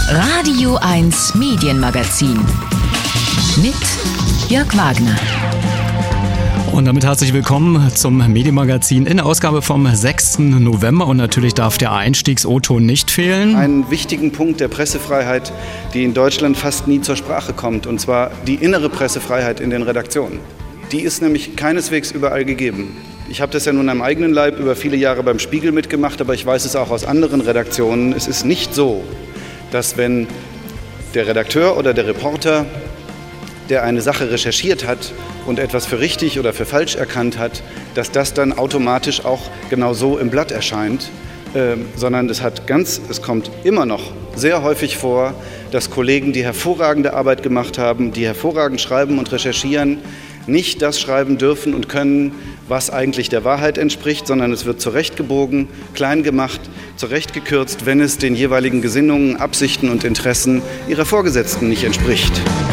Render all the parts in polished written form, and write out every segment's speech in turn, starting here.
Radio 1 Medienmagazin mit Jörg Wagner. Und damit herzlich willkommen zum Medienmagazin in der Ausgabe vom 6. November. Und natürlich darf der Einstiegs-O-Ton nicht fehlen. Einen wichtigen Punkt der Pressefreiheit, die in Deutschland fast nie zur Sprache kommt, und zwar die innere Pressefreiheit in den Redaktionen. Die ist nämlich keineswegs überall gegeben. Ich habe das ja nun am eigenen Leib über viele Jahre beim Spiegel mitgemacht, aber ich weiß es auch aus anderen Redaktionen. Es ist nicht so, dass wenn der Redakteur oder der Reporter, der eine Sache recherchiert hat und etwas für richtig oder für falsch erkannt hat, dass das dann automatisch auch genau so im Blatt erscheint, sondern es kommt immer noch sehr häufig vor, dass Kollegen, die hervorragende Arbeit gemacht haben, die hervorragend schreiben und recherchieren, nicht das schreiben dürfen und können, was eigentlich der Wahrheit entspricht, sondern es wird zurechtgebogen, klein gemacht, zurechtgekürzt, wenn es den jeweiligen Gesinnungen, Absichten und Interessen ihrer Vorgesetzten nicht entspricht.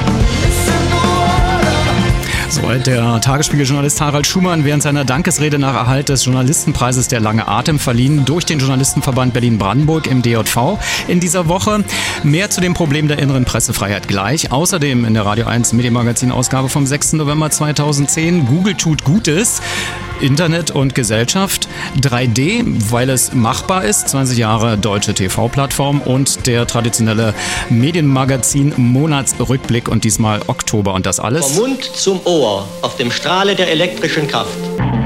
So hat der Tagesspiegel-Journalist Harald Schumann während seiner Dankesrede nach Erhalt des Journalistenpreises Der lange Atem, verliehen durch den Journalistenverband Berlin-Brandenburg im DJV in dieser Woche. Mehr zu dem Problem der inneren Pressefreiheit gleich. Außerdem in der Radio 1 Medienmagazin-Ausgabe vom 6. November 2010. Google tut Gutes. Internet und Gesellschaft. 3D, weil es machbar ist. 20 Jahre deutsche TV-Plattform und der traditionelle Medienmagazin-Monatsrückblick und diesmal Oktober und das alles. Vom Mund zum Ohr auf dem Strahle der elektrischen Kraft.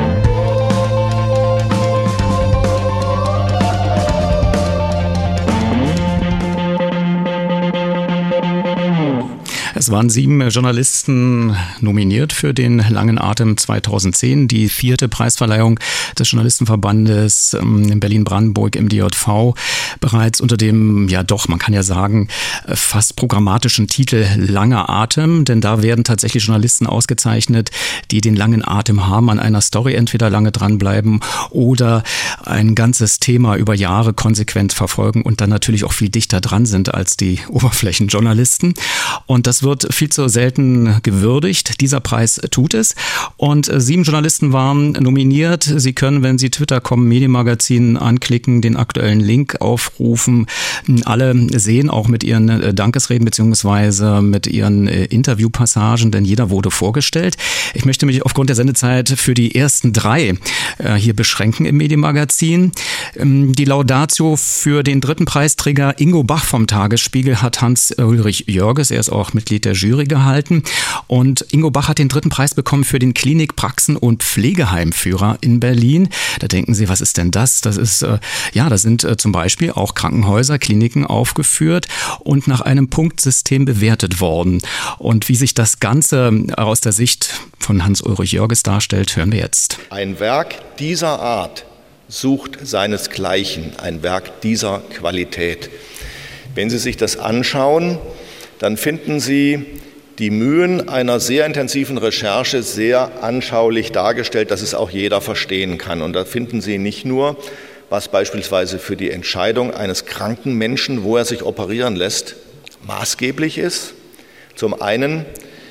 Es waren 7 Journalisten nominiert für den langen Atem 2010, die 4. Preisverleihung des Journalistenverbandes in Berlin-Brandenburg im DJV, bereits unter dem, ja doch, man kann ja sagen, fast programmatischen Titel Langer Atem, denn da werden tatsächlich Journalisten ausgezeichnet, die den langen Atem haben, an einer Story entweder lange dranbleiben oder ein ganzes Thema über Jahre konsequent verfolgen und dann natürlich auch viel dichter dran sind als die Oberflächenjournalisten. Und das wird viel zu selten gewürdigt. Dieser Preis tut es. Und 7 Journalisten waren nominiert. Sie können, wenn Sie Twitter.com Medienmagazin anklicken, den aktuellen Link aufrufen. Alle sehen auch mit ihren Dankesreden beziehungsweise mit ihren Interviewpassagen, denn jeder wurde vorgestellt. Ich möchte mich aufgrund der Sendezeit für die ersten 3 hier beschränken im Medienmagazin. Die Laudatio für den 3. Preisträger Ingo Bach vom Tagesspiegel hat Hans-Ulrich Jörges, er ist auch Mitglied der Jury, gehalten. Und Ingo Bach hat den 3. Preis bekommen für den Klinik-, Praxen- und Pflegeheimführer in Berlin. Da denken Sie, was ist denn das? Das ist, da sind zum Beispiel auch Krankenhäuser, Kliniken aufgeführt und nach einem Punktsystem bewertet worden. Und wie sich das Ganze aus der Sicht von Hans-Ulrich Jörges darstellt, hören wir jetzt. Ein Werk dieser Art sucht seinesgleichen, ein Werk dieser Qualität. Wenn Sie sich das anschauen, dann finden Sie die Mühen einer sehr intensiven Recherche sehr anschaulich dargestellt, dass es auch jeder verstehen kann. Und da finden Sie nicht nur, was beispielsweise für die Entscheidung eines kranken Menschen, wo er sich operieren lässt, maßgeblich ist. Zum einen,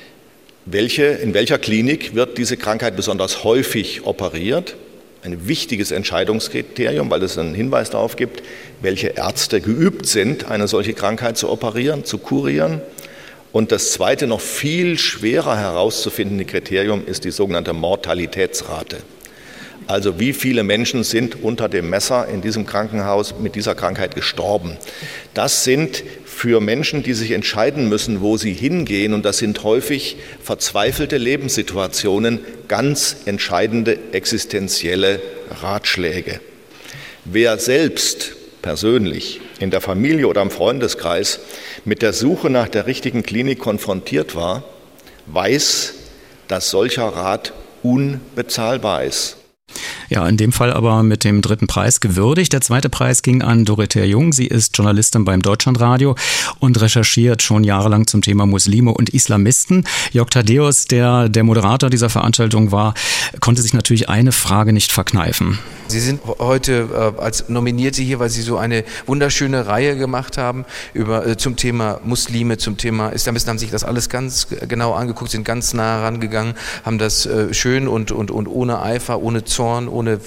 in welcher Klinik wird diese Krankheit besonders häufig operiert? Ein wichtiges Entscheidungskriterium, weil es einen Hinweis darauf gibt, welche Ärzte geübt sind, eine solche Krankheit zu operieren, zu kurieren. Und das zweite, noch viel schwerer herauszufindende Kriterium ist die sogenannte Mortalitätsrate. Also wie viele Menschen sind unter dem Messer in diesem Krankenhaus mit dieser Krankheit gestorben. Das sind für Menschen, die sich entscheiden müssen, wo sie hingehen, und das sind häufig verzweifelte Lebenssituationen, ganz entscheidende existenzielle Ratschläge. Wer selbst persönlich in der Familie oder im Freundeskreis mit der Suche nach der richtigen Klinik konfrontiert war, weiß, dass solcher Rat unbezahlbar ist. Ja, in dem Fall aber mit dem 3. Preis gewürdigt. Der 2. Preis ging an Dorothea Jung. Sie ist Journalistin beim Deutschlandradio und recherchiert schon jahrelang zum Thema Muslime und Islamisten. Jörg Thaddeus, der Moderator dieser Veranstaltung war, konnte sich natürlich eine Frage nicht verkneifen. Sie sind heute als Nominierte hier, weil Sie so eine wunderschöne Reihe gemacht haben zum Thema Muslime, zum Thema Islamisten, haben sich das alles ganz genau angeguckt, sind ganz nah rangegangen, haben das schön und ohne Eifer, ohne Zorn, ohne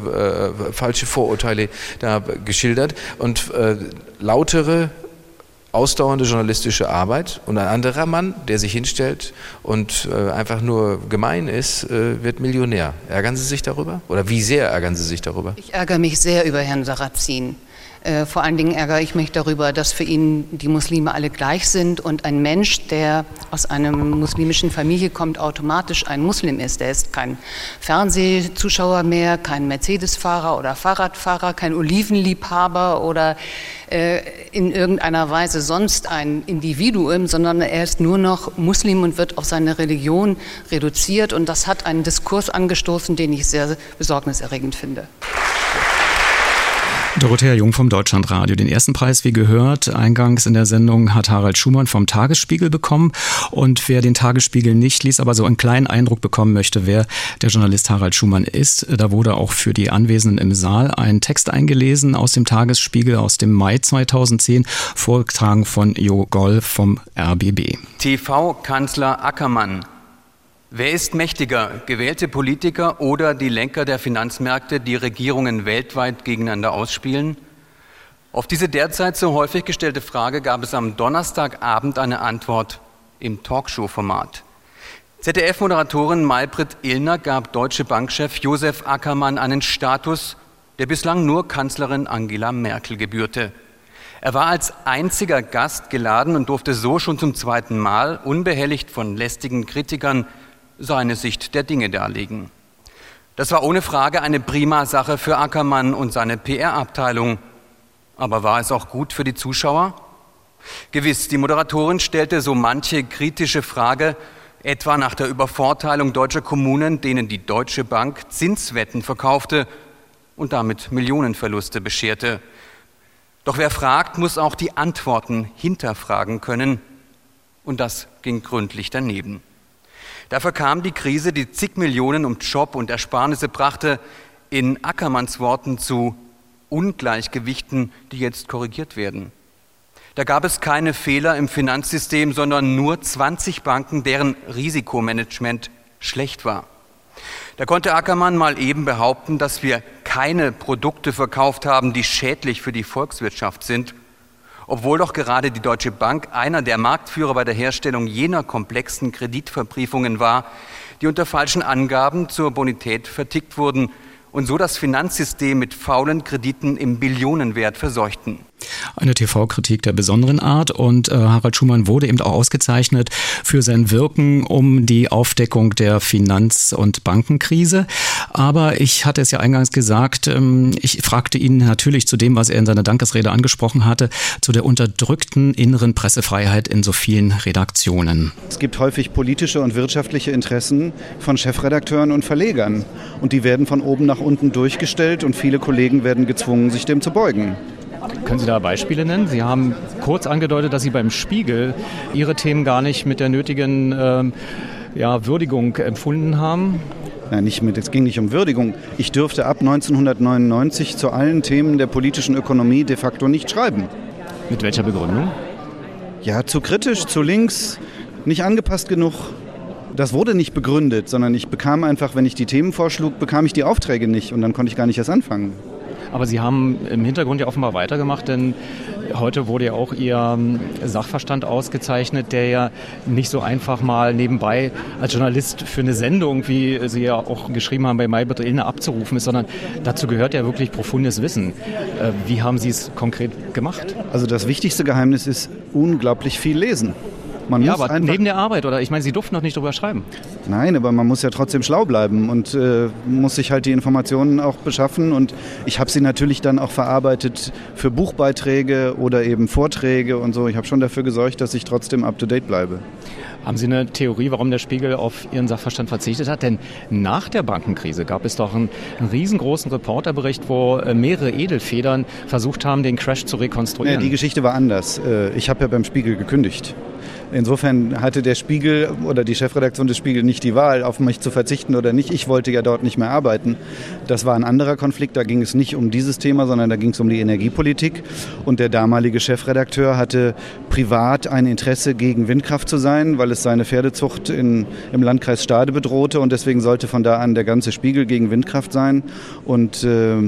falsche Vorurteile da geschildert. Und lautere ausdauernde journalistische Arbeit und ein anderer Mann, der sich hinstellt und einfach nur gemein ist, wird Millionär. Ärgern Sie sich darüber? Oder wie sehr ärgern Sie sich darüber? Ich ärgere mich sehr über Herrn Sarrazin. Vor allen Dingen ärgere ich mich darüber, dass für ihn die Muslime alle gleich sind und ein Mensch, der aus einer muslimischen Familie kommt, automatisch ein Muslim ist. Der ist kein Fernsehzuschauer mehr, kein Mercedes-Fahrer oder Fahrradfahrer, kein Olivenliebhaber oder in irgendeiner Weise sonst ein Individuum, sondern er ist nur noch Muslim und wird auf seine Religion reduziert. Und das hat einen Diskurs angestoßen, den ich sehr besorgniserregend finde. Dorothea Jung vom Deutschlandradio. Den ersten Preis, wie gehört, eingangs in der Sendung hat Harald Schumann vom Tagesspiegel bekommen. Und wer den Tagesspiegel nicht liest, aber so einen kleinen Eindruck bekommen möchte, wer der Journalist Harald Schumann ist, da wurde auch für die Anwesenden im Saal ein Text eingelesen aus dem Tagesspiegel aus dem Mai 2010, vorgetragen von Jo Goll vom RBB. TV-Kanzler Ackermann. Wer ist mächtiger, gewählte Politiker oder die Lenker der Finanzmärkte, die Regierungen weltweit gegeneinander ausspielen? Auf diese derzeit so häufig gestellte Frage gab es am Donnerstagabend eine Antwort im Talkshow-Format. ZDF-Moderatorin Maybrit Illner gab Deutsche Bank-Chef Josef Ackermann einen Status, der bislang nur Kanzlerin Angela Merkel gebührte. Er war als einziger Gast geladen und durfte so schon zum zweiten Mal, unbehelligt von lästigen Kritikern, seine Sicht der Dinge darlegen. Das war ohne Frage eine prima Sache für Ackermann und seine PR-Abteilung. Aber war es auch gut für die Zuschauer? Gewiss, die Moderatorin stellte so manche kritische Frage, etwa nach der Übervorteilung deutscher Kommunen, denen die Deutsche Bank Zinswetten verkaufte und damit Millionenverluste bescherte. Doch wer fragt, muss auch die Antworten hinterfragen können. Und das ging gründlich daneben. Dafür kam die Krise, die zig Millionen um Job und Ersparnisse brachte, in Ackermanns Worten zu Ungleichgewichten, die jetzt korrigiert werden. Da gab es keine Fehler im Finanzsystem, sondern nur 20 Banken, deren Risikomanagement schlecht war. Da konnte Ackermann mal eben behaupten, dass wir keine Produkte verkauft haben, die schädlich für die Volkswirtschaft sind, obwohl doch gerade die Deutsche Bank einer der Marktführer bei der Herstellung jener komplexen Kreditverbriefungen war, die unter falschen Angaben zur Bonität vertickt wurden und so das Finanzsystem mit faulen Krediten im Billionenwert verseuchten. Eine TV-Kritik der besonderen Art und Harald Schumann wurde eben auch ausgezeichnet für sein Wirken um die Aufdeckung der Finanz- und Bankenkrise. Aber ich hatte es ja eingangs gesagt, ich fragte ihn natürlich zu dem, was er in seiner Dankesrede angesprochen hatte, zu der unterdrückten inneren Pressefreiheit in so vielen Redaktionen. Es gibt häufig politische und wirtschaftliche Interessen von Chefredakteuren und Verlegern und die werden von oben nach unten durchgestellt und viele Kollegen werden gezwungen, sich dem zu beugen. Können Sie da Beispiele nennen? Sie haben kurz angedeutet, dass Sie beim Spiegel Ihre Themen gar nicht mit der nötigen Würdigung empfunden haben. Nein, es ging nicht um Würdigung. Ich dürfte ab 1999 zu allen Themen der politischen Ökonomie de facto nicht schreiben. Mit welcher Begründung? Ja, zu kritisch, zu links, nicht angepasst genug. Das wurde nicht begründet, sondern ich bekam einfach, wenn ich die Themen vorschlug, bekam ich die Aufträge nicht und dann konnte ich gar nicht erst anfangen. Aber Sie haben im Hintergrund ja offenbar weitergemacht, denn heute wurde ja auch Ihr Sachverstand ausgezeichnet, der ja nicht so einfach mal nebenbei als Journalist für eine Sendung, wie Sie ja auch geschrieben haben, bei Maybrit Illner abzurufen ist, sondern dazu gehört ja wirklich profundes Wissen. Wie haben Sie es konkret gemacht? Also das wichtigste Geheimnis ist unglaublich viel lesen. Man ja, muss aber neben der Arbeit, oder? Ich meine, Sie durften noch nicht drüber schreiben. Nein, aber man muss ja trotzdem schlau bleiben und muss sich halt die Informationen auch beschaffen. Und ich habe sie natürlich dann auch verarbeitet für Buchbeiträge oder eben Vorträge und so. Ich habe schon dafür gesorgt, dass ich trotzdem up-to-date bleibe. Haben Sie eine Theorie, warum der Spiegel auf Ihren Sachverstand verzichtet hat? Denn nach der Bankenkrise gab es doch einen riesengroßen Reporterbericht, wo mehrere Edelfedern versucht haben, den Crash zu rekonstruieren. Ja, die Geschichte war anders. Ich habe ja beim Spiegel gekündigt. Insofern hatte der Spiegel oder die Chefredaktion des Spiegel nicht die Wahl, auf mich zu verzichten oder nicht. Ich wollte ja dort nicht mehr arbeiten. Das war ein anderer Konflikt. Da ging es nicht um dieses Thema, sondern da ging es um die Energiepolitik. Und der damalige Chefredakteur hatte privat ein Interesse, gegen Windkraft zu sein, weil es seine Pferdezucht im Landkreis Stade bedrohte. Und deswegen sollte von da an der ganze Spiegel gegen Windkraft sein. Und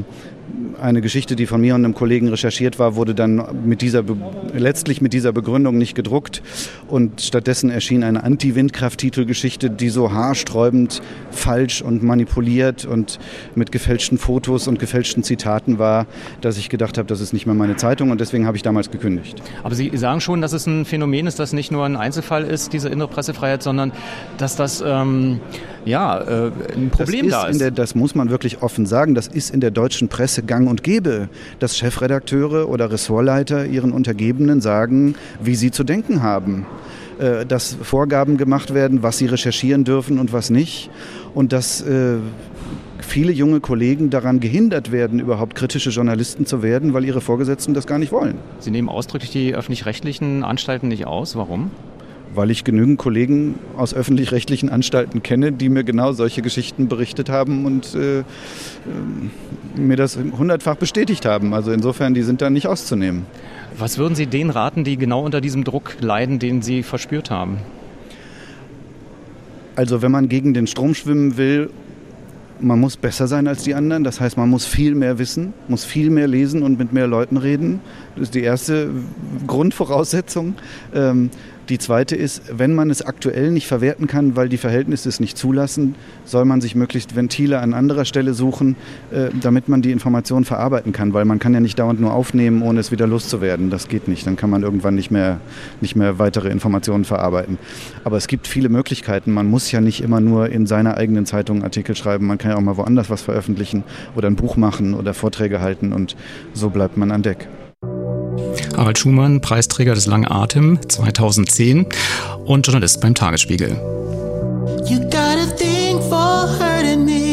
eine Geschichte, die von mir und einem Kollegen recherchiert war, wurde dann letztlich mit dieser Begründung nicht gedruckt und stattdessen erschien eine Anti-Windkraft-Titelgeschichte, die so haarsträubend falsch und manipuliert und mit gefälschten Fotos und gefälschten Zitaten war, dass ich gedacht habe, das ist nicht mehr meine Zeitung und deswegen habe ich damals gekündigt. Aber Sie sagen schon, dass es ein Phänomen ist, das nicht nur ein Einzelfall ist, diese innere Pressefreiheit, sondern dass das ein Problem da ist. Das muss man wirklich offen sagen, das ist in der deutschen Presse gang und gäbe, dass Chefredakteure oder Ressortleiter ihren Untergebenen sagen, wie sie zu denken haben. Dass Vorgaben gemacht werden, was sie recherchieren dürfen und was nicht. Und dass viele junge Kollegen daran gehindert werden, überhaupt kritische Journalisten zu werden, weil ihre Vorgesetzten das gar nicht wollen. Sie nehmen ausdrücklich die öffentlich-rechtlichen Anstalten nicht aus. Warum? Weil ich genügend Kollegen aus öffentlich-rechtlichen Anstalten kenne, die mir genau solche Geschichten berichtet haben und mir das 100-fach bestätigt haben. Also insofern, die sind da nicht auszunehmen. Was würden Sie denen raten, die genau unter diesem Druck leiden, den Sie verspürt haben? Also wenn man gegen den Strom schwimmen will, man muss besser sein als die anderen. Das heißt, man muss viel mehr wissen, muss viel mehr lesen und mit mehr Leuten reden. Das ist die erste Grundvoraussetzung. Die zweite ist, wenn man es aktuell nicht verwerten kann, weil die Verhältnisse es nicht zulassen, soll man sich möglichst Ventile an anderer Stelle suchen, damit man die Informationen verarbeiten kann. Weil man kann ja nicht dauernd nur aufnehmen, ohne es wieder loszuwerden. Das geht nicht. Dann kann man irgendwann nicht mehr weitere Informationen verarbeiten. Aber es gibt viele Möglichkeiten. Man muss ja nicht immer nur in seiner eigenen Zeitung Artikel schreiben. Man kann ja auch mal woanders was veröffentlichen oder ein Buch machen oder Vorträge halten. Und so bleibt man an Deck. Harald Schumann, Preisträger des Langen Atem 2010 und Journalist beim Tagesspiegel. You got a thing for hurting me.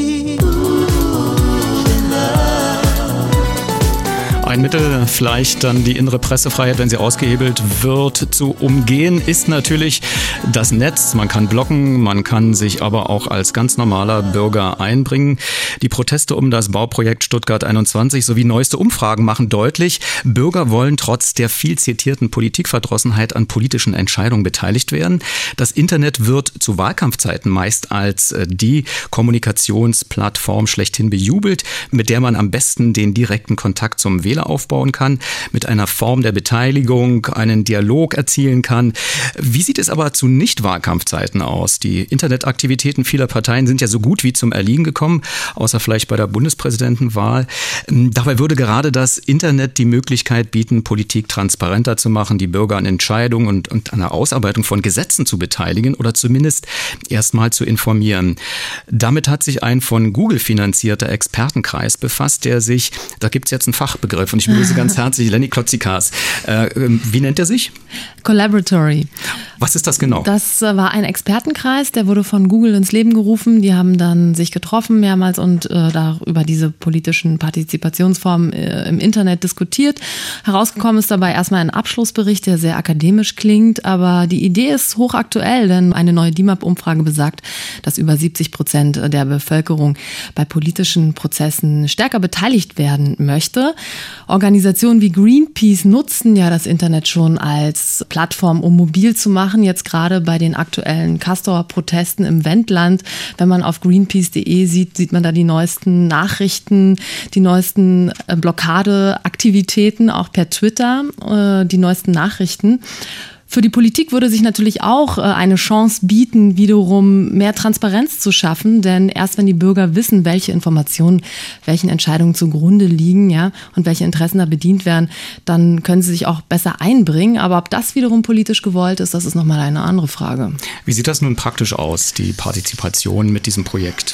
Ein Mittel, vielleicht dann die innere Pressefreiheit, wenn sie ausgehebelt wird, zu umgehen, ist natürlich das Netz. Man kann bloggen, man kann sich aber auch als ganz normaler Bürger einbringen. Die Proteste um das Bauprojekt Stuttgart 21 sowie neueste Umfragen machen deutlich, Bürger wollen trotz der viel zitierten Politikverdrossenheit an politischen Entscheidungen beteiligt werden. Das Internet wird zu Wahlkampfzeiten meist als die Kommunikationsplattform schlechthin bejubelt, mit der man am besten den direkten Kontakt zum Wähler aufbauen kann, mit einer Form der Beteiligung einen Dialog erzielen kann. Wie sieht es aber zu Nicht-Wahlkampfzeiten aus? Die Internetaktivitäten vieler Parteien sind ja so gut wie zum Erliegen gekommen, außer vielleicht bei der Bundespräsidentenwahl. Dabei würde gerade das Internet die Möglichkeit bieten, Politik transparenter zu machen, die Bürger an Entscheidungen und an der Ausarbeitung von Gesetzen zu beteiligen oder zumindest erstmal zu informieren. Damit hat sich ein von Google finanzierter Expertenkreis befasst, da gibt es jetzt einen Fachbegriff und ich begrüße ganz herzlich Lenny Klotzikas. Wie nennt er sich? Collaboratory. Was ist das genau? Das war ein Expertenkreis, der wurde von Google ins Leben gerufen. Die haben dann sich getroffen mehrmals und da über diese politischen Partizipationsformen im Internet diskutiert. Herausgekommen ist dabei erstmal ein Abschlussbericht, der sehr akademisch klingt, aber die Idee ist hochaktuell, denn eine neue DIMAP-Umfrage besagt, dass über 70% der Bevölkerung bei politischen Prozessen stärker beteiligt werden möchte. Organisationen wie Greenpeace nutzen ja das Internet schon als Plattform, um mobil zu machen. Jetzt gerade bei den aktuellen Castor-Protesten im Wendland. Wenn man auf greenpeace.de sieht man da die neuesten Nachrichten, die neuesten Blockadeaktivitäten, auch per Twitter, die neuesten Nachrichten. Für die Politik würde sich natürlich auch eine Chance bieten, wiederum mehr Transparenz zu schaffen, denn erst wenn die Bürger wissen, welche Informationen, welchen Entscheidungen zugrunde liegen, ja, und welche Interessen da bedient werden, dann können sie sich auch besser einbringen. Aber ob das wiederum politisch gewollt ist, das ist nochmal eine andere Frage. Wie sieht das nun praktisch aus, die Partizipation mit diesem Projekt?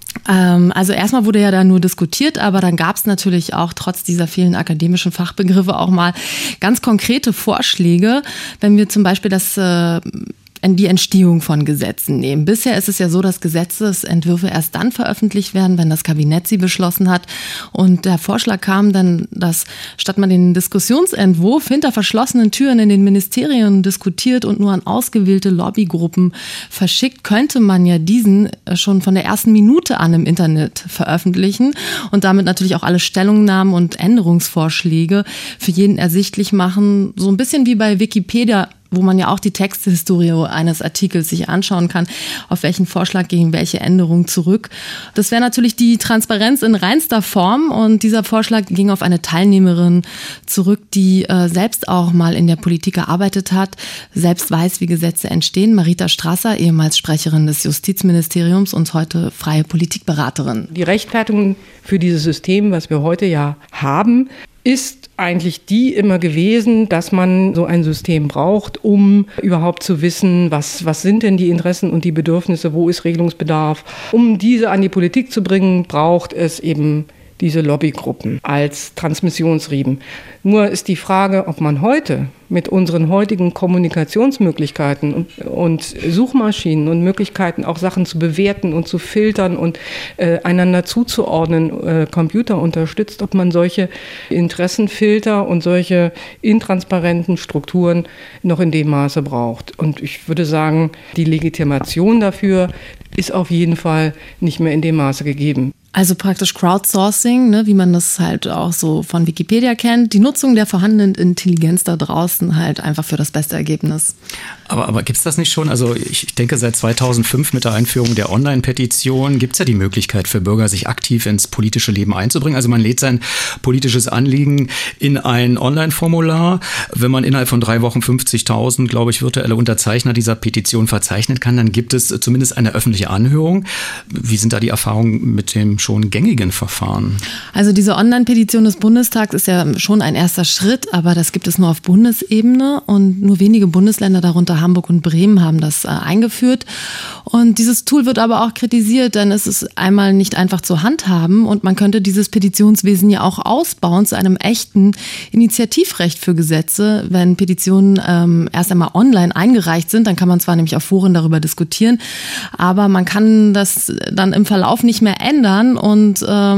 Also erstmal wurde ja da nur diskutiert, aber dann gab es natürlich auch trotz dieser vielen akademischen Fachbegriffe auch mal ganz konkrete Vorschläge, wenn wir zum Beispiel die Entstehung von Gesetzen nehmen. Bisher ist es ja so, dass Gesetzesentwürfe erst dann veröffentlicht werden, wenn das Kabinett sie beschlossen hat. Und der Vorschlag kam dann, dass statt man den Diskussionsentwurf hinter verschlossenen Türen in den Ministerien diskutiert und nur an ausgewählte Lobbygruppen verschickt, könnte man ja diesen schon von der ersten Minute an im Internet veröffentlichen und damit natürlich auch alle Stellungnahmen und Änderungsvorschläge für jeden ersichtlich machen. So ein bisschen wie bei Wikipedia wo man ja auch die Texthistorie eines Artikels sich anschauen kann, auf welchen Vorschlag gegen welche Änderung zurück. Das wäre natürlich die Transparenz in reinster Form und dieser Vorschlag ging auf eine Teilnehmerin zurück, die selbst auch mal in der Politik gearbeitet hat, selbst weiß, wie Gesetze entstehen. Marita Strasser, ehemals Sprecherin des Justizministeriums und heute freie Politikberaterin. Die Rechtfertigung für dieses System, was wir heute ja haben, ist eigentlich die immer gewesen, dass man so ein System braucht, um überhaupt zu wissen, was sind denn die Interessen und die Bedürfnisse, wo ist Regelungsbedarf. Um diese an die Politik zu bringen, braucht es eben diese Lobbygruppen als Transmissionsriemen. Nur ist die Frage, ob man heute mit unseren heutigen Kommunikationsmöglichkeiten und Suchmaschinen und Möglichkeiten, auch Sachen zu bewerten und zu filtern und einander zuzuordnen, Computer unterstützt, ob man solche Interessenfilter und solche intransparenten Strukturen noch in dem Maße braucht. Und ich würde sagen, die Legitimation dafür ist auf jeden Fall nicht mehr in dem Maße gegeben. Also praktisch Crowdsourcing, ne, wie man das halt auch so von Wikipedia kennt, die Nutzung der vorhandenen Intelligenz da draußen halt einfach für das beste Ergebnis. Aber gibt's das nicht schon? Also ich denke, seit 2005 mit der Einführung der Online-Petition gibt's ja die Möglichkeit für Bürger, sich aktiv ins politische Leben einzubringen. Also man lädt sein politisches Anliegen in ein Online-Formular. Wenn man innerhalb von 3 Wochen 50.000, glaube ich, virtuelle Unterzeichner dieser Petition verzeichnen kann, dann gibt es zumindest eine öffentliche Anhörung. Wie sind da die Erfahrungen mit dem schon gängigen Verfahren? Also diese Online-Petition des Bundestags ist ja schon ein erster Schritt, aber das gibt es nur auf Bundesebene und nur wenige Bundesländer, darunter Hamburg und Bremen, haben das eingeführt. Und dieses Tool wird aber auch kritisiert, denn es ist einmal nicht einfach zu handhaben und man könnte dieses Petitionswesen ja auch ausbauen zu einem echten Initiativrecht für Gesetze. Wenn Petitionen erst einmal online eingereicht sind, dann kann man zwar nämlich auf Foren darüber diskutieren, aber man kann das dann im Verlauf nicht mehr ändern und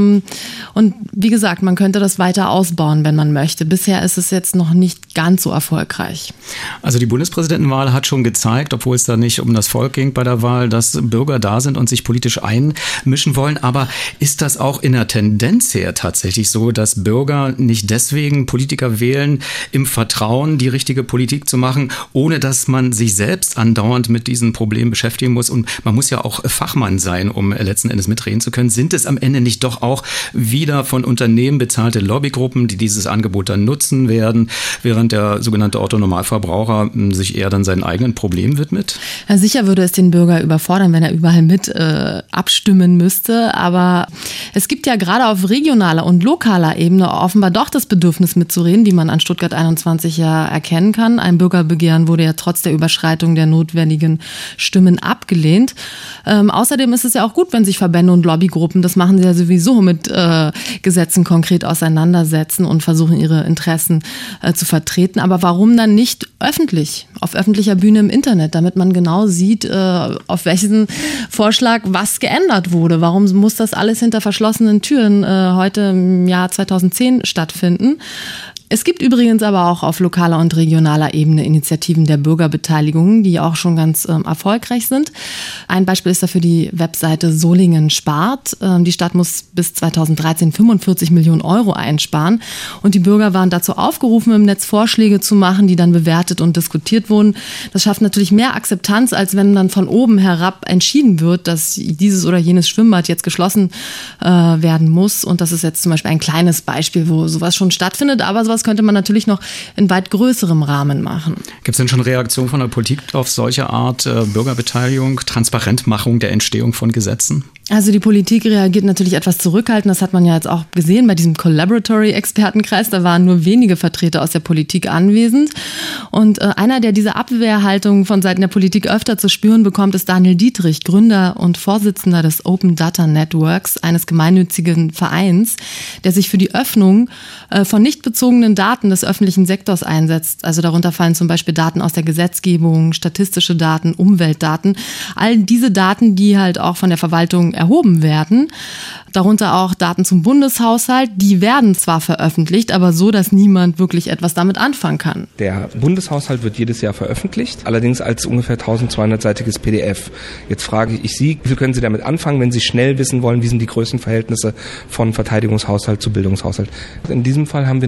wie gesagt, man könnte das weiter ausbauen, wenn man möchte. Bisher ist es jetzt noch nicht ganz so erfolgreich. Also die Bundespräsidentenwahl hat schon gezeigt, obwohl es da nicht um das Volk ging bei der Wahl, dass Bürger da sind und sich politisch einmischen wollen. Aber ist das auch in der Tendenz her tatsächlich so, dass Bürger nicht deswegen Politiker wählen, im Vertrauen die richtige Politik zu machen, ohne dass man sich selbst andauernd mit diesen Problemen beschäftigen muss? Und man muss ja auch Fachmann sein, um letzten Endes mitreden zu können. Sind es am Ende nicht doch auch wieder von Unternehmen bezahlte Lobbygruppen, die dieses Angebot dann nutzen werden, während der sogenannte Otto-Normalverbraucher sich eher dann seinen eigenen Problemen widmet? Ja, sicher würde es den Bürger überfordern, wenn er überall mit abstimmen müsste. Aber es gibt ja gerade auf regionaler und lokaler Ebene offenbar doch das Bedürfnis mitzureden, wie man an Stuttgart 21 ja erkennen kann. Ein Bürgerbegehren wurde ja trotz der Überschreitung der notwendigen Stimmen abgelehnt. Außerdem ist es ja auch gut, wenn sich Verbände und Lobbygruppen, das machen sie ja sowieso, mit Gesetzen konkret auseinandersetzen und versuchen, ihre Interessen zu vertreten. Aber warum dann nicht öffentlich, auf öffentlicher Bühne im Internet, damit man genau sieht, auf welchen Vorschlag was geändert wurde? Warum muss das alles hinter verschlossenen Türen heute im Jahr 2010 stattfinden? Es gibt übrigens aber auch auf lokaler und regionaler Ebene Initiativen der Bürgerbeteiligung, die auch schon ganz erfolgreich sind. Ein Beispiel ist dafür die Webseite Solingen spart. Die Stadt muss bis 2013 45 Millionen Euro einsparen. Und die Bürger waren dazu aufgerufen, im Netz Vorschläge zu machen, die dann bewertet und diskutiert wurden. Das schafft natürlich mehr Akzeptanz, als wenn dann von oben herab entschieden wird, dass dieses oder jenes Schwimmbad jetzt geschlossen werden muss. Und das ist jetzt zum Beispiel ein kleines Beispiel, wo sowas schon stattfindet. Aber sowas könnte man natürlich noch in weit größerem Rahmen machen. Gibt es denn schon Reaktionen von der Politik auf solche Art Bürgerbeteiligung, Transparentmachung der Entstehung von Gesetzen? Also die Politik reagiert natürlich etwas zurückhaltend. Das hat man ja jetzt auch gesehen bei diesem Collaboratory-Expertenkreis. Da waren nur wenige Vertreter aus der Politik anwesend. Und einer, der diese Abwehrhaltung von Seiten der Politik öfter zu spüren bekommt, ist Daniel Dietrich, Gründer und Vorsitzender des Open Data Networks, eines gemeinnützigen Vereins, der sich für die Öffnung von nicht bezogenen Daten des öffentlichen Sektors einsetzt. Also darunter fallen zum Beispiel Daten aus der Gesetzgebung, statistische Daten, Umweltdaten. All diese Daten, die halt auch von der Verwaltung erhoben werden. Darunter auch Daten zum Bundeshaushalt. Die werden zwar veröffentlicht, aber so, dass niemand wirklich etwas damit anfangen kann. Der Bundeshaushalt wird jedes Jahr veröffentlicht, allerdings als ungefähr 1200-seitiges PDF. Jetzt frage ich Sie, wie viel können Sie damit anfangen, wenn Sie schnell wissen wollen, wie sind die Größenverhältnisse von Verteidigungshaushalt zu Bildungshaushalt? In diesem Fall haben wir natürlich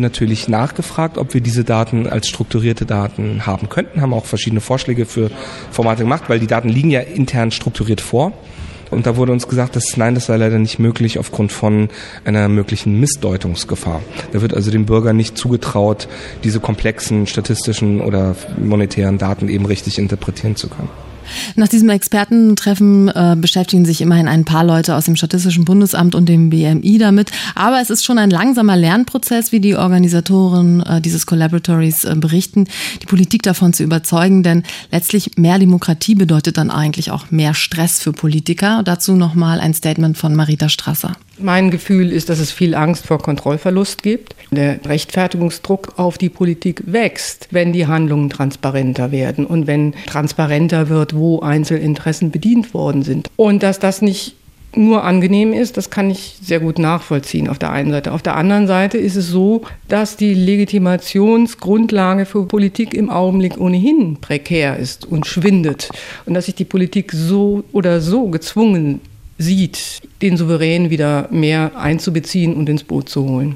natürlich nachgefragt, ob wir diese Daten als strukturierte Daten haben könnten, haben auch verschiedene Vorschläge für Formate gemacht, weil die Daten liegen ja intern strukturiert vor. Und da wurde uns gesagt, das sei leider nicht möglich aufgrund von einer möglichen Missdeutungsgefahr. Da wird also dem Bürger nicht zugetraut, diese komplexen statistischen oder monetären Daten eben richtig interpretieren zu können. Nach diesem Expertentreffen beschäftigen sich immerhin ein paar Leute aus dem Statistischen Bundesamt und dem BMI damit. Aber es ist schon ein langsamer Lernprozess, wie die Organisatoren dieses Collaboratories berichten, die Politik davon zu überzeugen. Denn letztlich mehr Demokratie bedeutet dann eigentlich auch mehr Stress für Politiker. Dazu nochmal ein Statement von Marita Strasser. Mein Gefühl ist, dass es viel Angst vor Kontrollverlust gibt. Der Rechtfertigungsdruck auf die Politik wächst, wenn die Handlungen transparenter werden und wenn transparenter wird, wo Einzelinteressen bedient worden sind. Und dass das nicht nur angenehm ist, das kann ich sehr gut nachvollziehen auf der einen Seite. Auf der anderen Seite ist es so, dass die Legitimationsgrundlage für Politik im Augenblick ohnehin prekär ist und schwindet. Und dass sich die Politik so oder so gezwungen sieht, den Souverän wieder mehr einzubeziehen und ins Boot zu holen.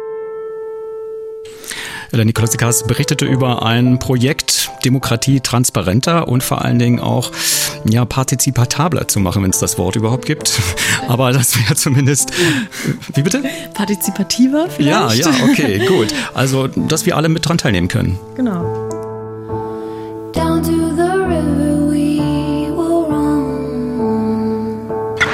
Nikolaus Sikas berichtete über ein Projekt, Demokratie transparenter und vor allen Dingen auch partizipatabler zu machen, wenn es das Wort überhaupt gibt. Aber das wäre zumindest... Wie bitte? Partizipativer vielleicht? Ja, okay, gut. Also, dass wir alle mit dran teilnehmen können. Genau. Down to the river we will run.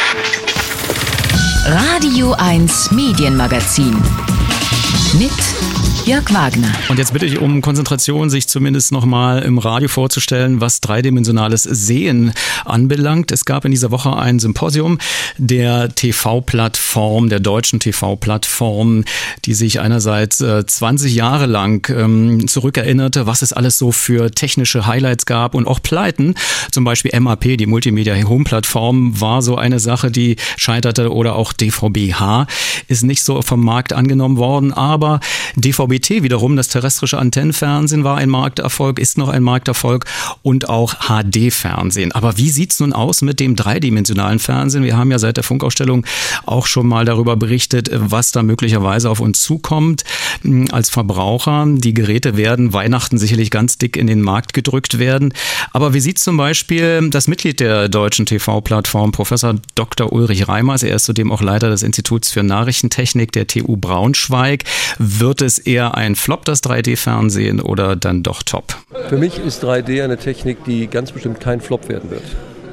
Radio 1 Medienmagazin mit Jörg Wagner. Und jetzt bitte ich um Konzentration, sich zumindest nochmal im Radio vorzustellen, was dreidimensionales Sehen anbelangt. Es gab in dieser Woche ein Symposium der TV-Plattform, der deutschen TV-Plattform, die sich einerseits 20 Jahre lang zurückerinnerte, was es alles so für technische Highlights gab und auch Pleiten. Zum Beispiel MAP, die Multimedia-Home-Plattform, war so eine Sache, die scheiterte, oder auch DVB-H ist nicht so vom Markt angenommen worden, aber DVB-T wiederum, das terrestrische Antennenfernsehen, war ein Markterfolg, ist noch ein Markterfolg, und auch HD-Fernsehen. Aber wie sieht's nun aus mit dem dreidimensionalen Fernsehen? Wir haben ja seit der Funkausstellung auch schon mal darüber berichtet, was da möglicherweise auf uns zukommt als Verbraucher. Die Geräte werden Weihnachten sicherlich ganz dick in den Markt gedrückt werden. Aber wie sieht zum Beispiel das Mitglied der deutschen TV-Plattform, Professor Dr. Ulrich Reimers, er ist zudem auch Leiter des Instituts für Nachrichtentechnik der TU Braunschweig. Wird es eher ein Flop, das 3D-Fernsehen, oder dann doch top? Für mich ist 3D eine Technik, die ganz bestimmt kein Flop werden wird.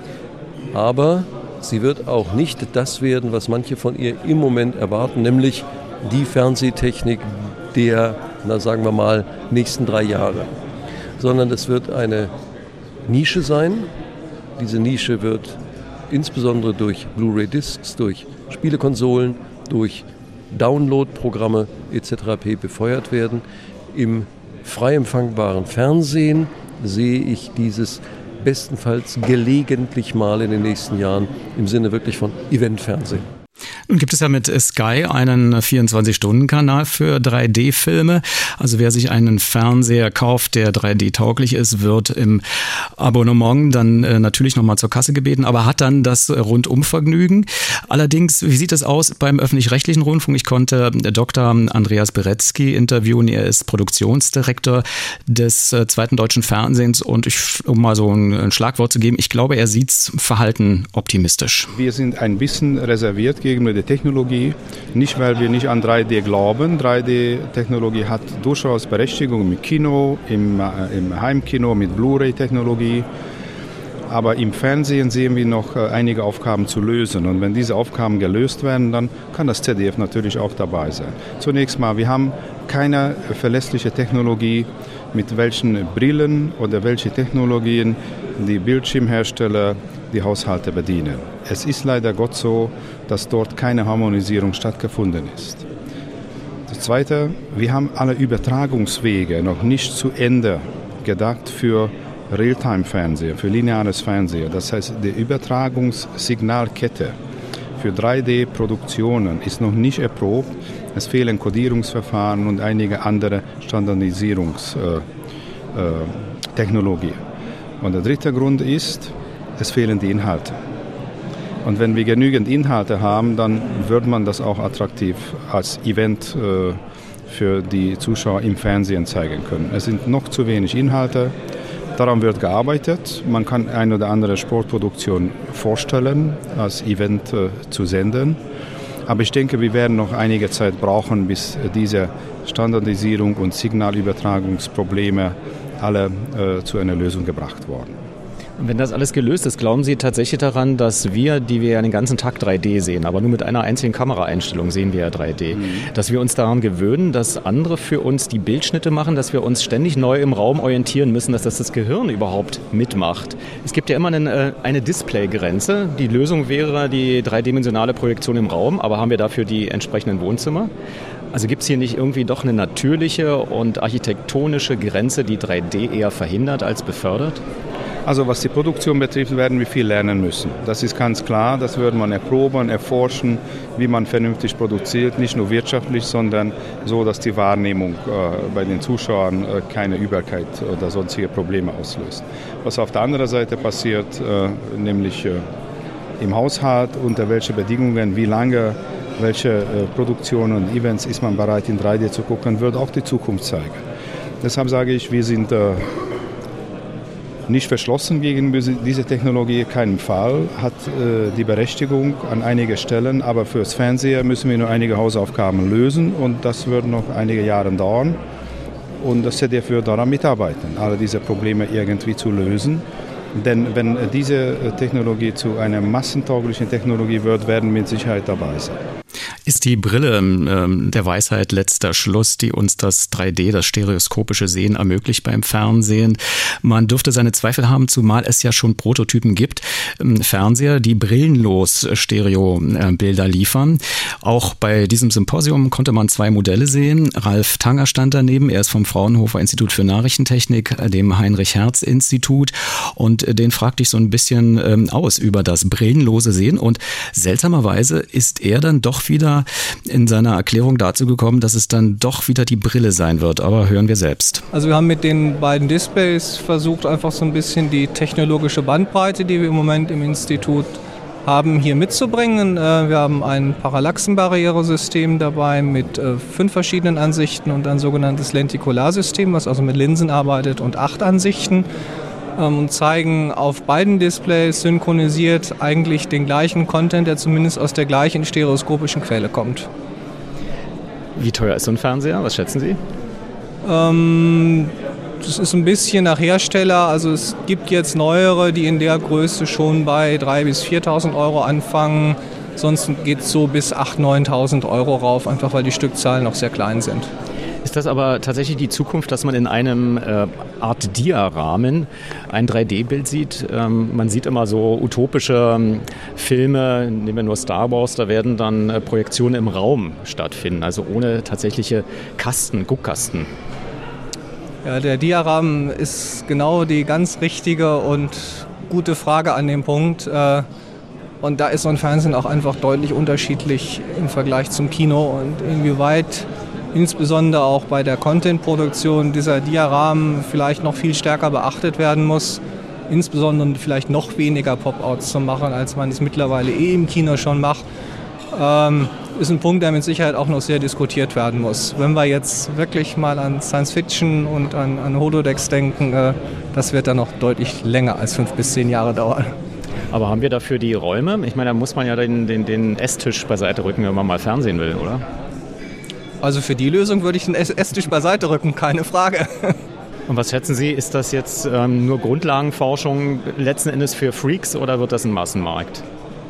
Aber sie wird auch nicht das werden, was manche von ihr im Moment erwarten, nämlich die Fernsehtechnik der, sagen wir mal, nächsten 3 Jahre. Sondern es wird eine Nische sein. Diese Nische wird insbesondere durch Blu-ray-Discs, durch Spielekonsolen, durch Download-Programme etc. befeuert werden. Im frei empfangbaren Fernsehen sehe ich dieses bestenfalls gelegentlich mal in den nächsten Jahren im Sinne wirklich von Eventfernsehen. Nun gibt es ja mit Sky einen 24-Stunden-Kanal für 3D-Filme. Also wer sich einen Fernseher kauft, der 3D-tauglich ist, wird im Abonnement dann natürlich nochmal zur Kasse gebeten, aber hat dann das Rundumvergnügen. Allerdings, wie sieht es aus beim öffentlich-rechtlichen Rundfunk? Ich konnte Dr. Andreas Beretzky interviewen. Er ist Produktionsdirektor des zweiten deutschen Fernsehens, und um mal so ein Schlagwort zu geben, ich glaube, er sieht's verhalten optimistisch. Wir sind ein bisschen reserviert gegenüber der Technologie, nicht weil wir nicht an 3D glauben. 3D-Technologie hat durchaus Berechtigung im Kino, im Heimkino mit Blu-ray-Technologie. Aber im Fernsehen sehen wir noch einige Aufgaben zu lösen. Und wenn diese Aufgaben gelöst werden, dann kann das ZDF natürlich auch dabei sein. Zunächst mal, wir haben keine verlässliche Technologie, mit welchen Brillen oder welche Technologien die Bildschirmhersteller die Haushalte bedienen. Es ist leider Gott so, dass dort keine Harmonisierung stattgefunden ist. Das Zweite, wir haben alle Übertragungswege noch nicht zu Ende gedacht für Realtime-Fernsehen, für lineares Fernsehen. Das heißt, die Übertragungssignalkette für 3D-Produktionen ist noch nicht erprobt. Es fehlen Kodierungsverfahren und einige andere Standardisierungstechnologien. Und der dritte Grund ist, es fehlen die Inhalte. Und wenn wir genügend Inhalte haben, dann wird man das auch attraktiv als Event für die Zuschauer im Fernsehen zeigen können. Es sind noch zu wenig Inhalte. Daran wird gearbeitet. Man kann eine oder andere Sportproduktion vorstellen, als Event zu senden. Aber ich denke, wir werden noch einige Zeit brauchen, bis diese Standardisierung und Signalübertragungsprobleme alle zu einer Lösung gebracht wurden. Wenn das alles gelöst ist, glauben Sie tatsächlich daran, dass wir, die wir ja den ganzen Tag 3D sehen, aber nur mit einer einzigen Kameraeinstellung sehen wir ja 3D, dass wir uns daran gewöhnen, dass andere für uns die Bildschnitte machen, dass wir uns ständig neu im Raum orientieren müssen, dass das Gehirn überhaupt mitmacht? Es gibt ja immer eine Displaygrenze. Die Lösung wäre die dreidimensionale Projektion im Raum, aber haben wir dafür die entsprechenden Wohnzimmer? Also gibt es hier nicht irgendwie doch eine natürliche und architektonische Grenze, die 3D eher verhindert als befördert? Also was die Produktion betrifft, werden wir viel lernen müssen. Das ist ganz klar, das wird man erproben, erforschen, wie man vernünftig produziert, nicht nur wirtschaftlich, sondern so, dass die Wahrnehmung bei den Zuschauern keine Übelkeit oder sonstige Probleme auslöst. Was auf der anderen Seite passiert, nämlich im Haushalt, unter welchen Bedingungen, wie lange, welche Produktionen und Events ist man bereit in 3D zu gucken, wird auch die Zukunft zeigen. Deshalb sage ich, wir sind nicht verschlossen gegen diese Technologie, keinen Fall, hat die Berechtigung an einigen Stellen, aber fürs Fernseher müssen wir nur einige Hausaufgaben lösen und das wird noch einige Jahre dauern und das ZDF wird daran mitarbeiten, alle diese Probleme irgendwie zu lösen. Denn wenn diese Technologie zu einer massentauglichen Technologie wird, werden wir mit Sicherheit dabei sein. Ist die Brille der Weisheit letzter Schluss, die uns das 3D, das stereoskopische Sehen ermöglicht beim Fernsehen? Man dürfte seine Zweifel haben, zumal es ja schon Prototypen gibt, Fernseher, die brillenlos Stereobilder liefern. Auch bei diesem Symposium konnte man 2 Modelle sehen. Ralf Tanger stand daneben, er ist vom Fraunhofer Institut für Nachrichtentechnik, dem Heinrich-Hertz-Institut, und den fragte ich so ein bisschen aus über das brillenlose Sehen und seltsamerweise ist er dann doch wieder in seiner Erklärung dazu gekommen, dass es dann doch wieder die Brille sein wird. Aber hören wir selbst. Also wir haben mit den beiden Displays versucht, einfach so ein bisschen die technologische Bandbreite, die wir im Moment im Institut haben, hier mitzubringen. Wir haben ein Parallaxenbarriere-System dabei mit 5 verschiedenen Ansichten und ein sogenanntes Lentikularsystem, was also mit Linsen arbeitet und 8 Ansichten. Und zeigen auf beiden Displays synchronisiert eigentlich den gleichen Content, der zumindest aus der gleichen stereoskopischen Quelle kommt. Wie teuer ist so ein Fernseher? Was schätzen Sie? Das ist ein bisschen nach Hersteller. Also es gibt jetzt neuere, die in der Größe schon bei 3.000 bis 4.000 Euro anfangen. Sonst geht es so bis 8.000, 9.000 Euro rauf, einfach weil die Stückzahlen noch sehr klein sind. Ist das aber tatsächlich die Zukunft, dass man in einem Art Dia-Rahmen ein 3D-Bild sieht? Man sieht immer so utopische Filme, nehmen wir nur Star Wars, da werden dann Projektionen im Raum stattfinden, also ohne tatsächliche Guckkasten. Ja, der Dia-Rahmen ist genau die ganz richtige und gute Frage an dem Punkt. Und da ist so ein Fernsehen auch einfach deutlich unterschiedlich im Vergleich zum Kino und inwieweit insbesondere auch bei der Content-Produktion dieser Dia-Rahmen vielleicht noch viel stärker beachtet werden muss, insbesondere vielleicht noch weniger Pop-Outs zu machen, als man es mittlerweile im Kino schon macht, ist ein Punkt, der mit Sicherheit auch noch sehr diskutiert werden muss. Wenn wir jetzt wirklich mal an Science-Fiction und an Holodecks denken, das wird dann noch deutlich länger als 5 bis 10 Jahre dauern. Aber haben wir dafür die Räume? Ich meine, da muss man ja den Esstisch beiseite rücken, wenn man mal Fernsehen will, oder? Also für die Lösung würde ich den Esstisch beiseite rücken, keine Frage. Und was schätzen Sie, ist das jetzt nur Grundlagenforschung letzten Endes für Freaks oder wird das ein Massenmarkt?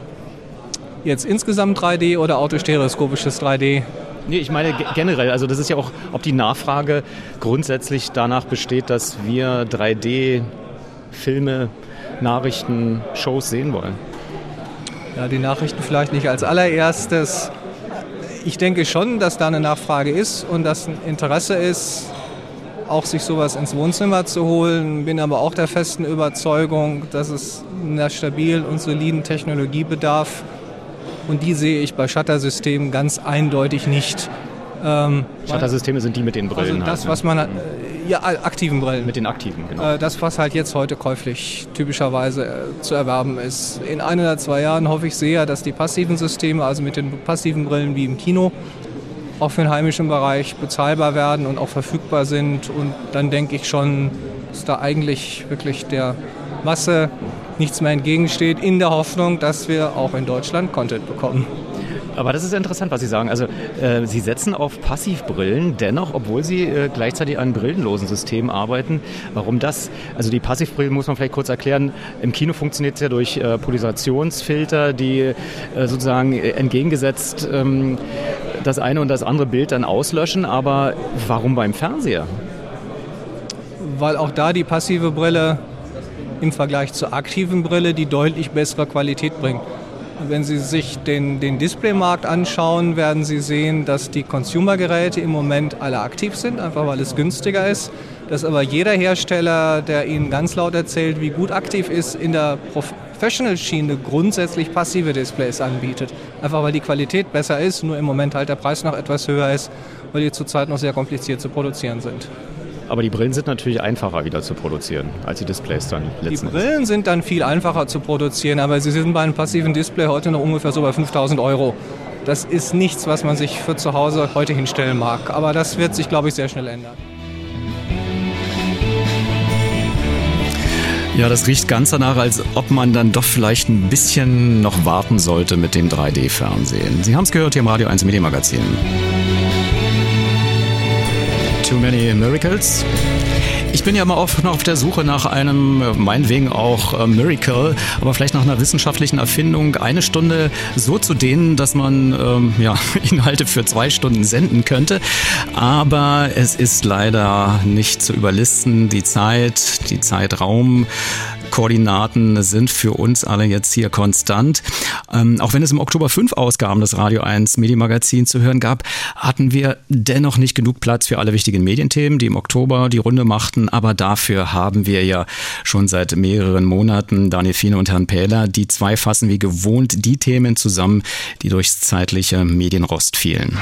Jetzt insgesamt 3D oder autostereoskopisches 3D? Nee, ich meine generell, also das ist ja auch, ob die Nachfrage grundsätzlich danach besteht, dass wir 3D-Filme, Nachrichten, Shows sehen wollen. Ja, die Nachrichten vielleicht nicht als allererstes. Ich denke schon, dass da eine Nachfrage ist und dass ein Interesse ist, auch sich sowas ins Wohnzimmer zu holen. Bin aber auch der festen Überzeugung, dass es einer stabilen und soliden Technologie bedarf. Und die sehe ich bei Shuttersystemen ganz eindeutig nicht. Shuttersysteme sind die mit den Brillen. Also das, was man ja, aktiven Brillen. Mit den aktiven, genau. Das, was halt jetzt heute käuflich typischerweise zu erwerben ist. In 1 oder 2 Jahren hoffe ich sehr, dass die passiven Systeme, also mit den passiven Brillen wie im Kino, auch für den heimischen Bereich bezahlbar werden und auch verfügbar sind. Und dann denke ich schon, dass da eigentlich wirklich der Masse nichts mehr entgegensteht, in der Hoffnung, dass wir auch in Deutschland Content bekommen. Aber das ist interessant, was Sie sagen. Also Sie setzen auf Passivbrillen, dennoch, obwohl Sie gleichzeitig an brillenlosen Systemen arbeiten. Warum das? Also die Passivbrillen muss man vielleicht kurz erklären. Im Kino funktioniert es ja durch Polarisationsfilter, die sozusagen entgegengesetzt das eine und das andere Bild dann auslöschen. Aber warum beim Fernseher? Weil auch da die passive Brille im Vergleich zur aktiven Brille die deutlich bessere Qualität bringt. Wenn Sie sich den Displaymarkt anschauen, werden Sie sehen, dass die Consumer-Geräte im Moment alle aktiv sind, einfach weil es günstiger ist. Dass aber jeder Hersteller, der Ihnen ganz laut erzählt, wie gut aktiv ist, in der Professional-Schiene grundsätzlich passive Displays anbietet. Einfach weil die Qualität besser ist, nur im Moment halt der Preis noch etwas höher ist, weil die zurzeit noch sehr kompliziert zu produzieren sind. Aber die Brillen sind natürlich einfacher wieder zu produzieren, als die Displays dann letzten Die Brillen sind dann viel einfacher zu produzieren, aber sie sind bei einem passiven Display heute noch ungefähr so bei 5.000 €. Das ist nichts, was man sich für zu Hause heute hinstellen mag. Aber das wird sich, glaube ich, sehr schnell ändern. Ja, das riecht ganz danach, als ob man dann doch vielleicht ein bisschen noch warten sollte mit dem 3D-Fernsehen. Sie haben es gehört hier im Radio 1 Medienmagazin. Too Many Miracles. Ich bin ja immer oft noch auf der Suche nach einem, meinetwegen auch Miracle, aber vielleicht nach einer wissenschaftlichen Erfindung, eine Stunde so zu dehnen, dass man Inhalte für 2 Stunden senden könnte. Aber es ist leider nicht zu überlisten. Die Zeit, die Zeitraumkoordinaten sind für uns alle jetzt hier konstant. Auch wenn es im Oktober 5 Ausgaben des Radio 1 Medienmagazin zu hören gab, hatten wir dennoch nicht genug Platz für alle wichtigen Medienthemen, die im Oktober die Runde machten. Aber dafür haben wir ja schon seit mehreren Monaten Daniel Fiene und Herrn Pähler. Die zwei fassen wie gewohnt die Themen zusammen, die durchs zeitliche Medienrost fielen.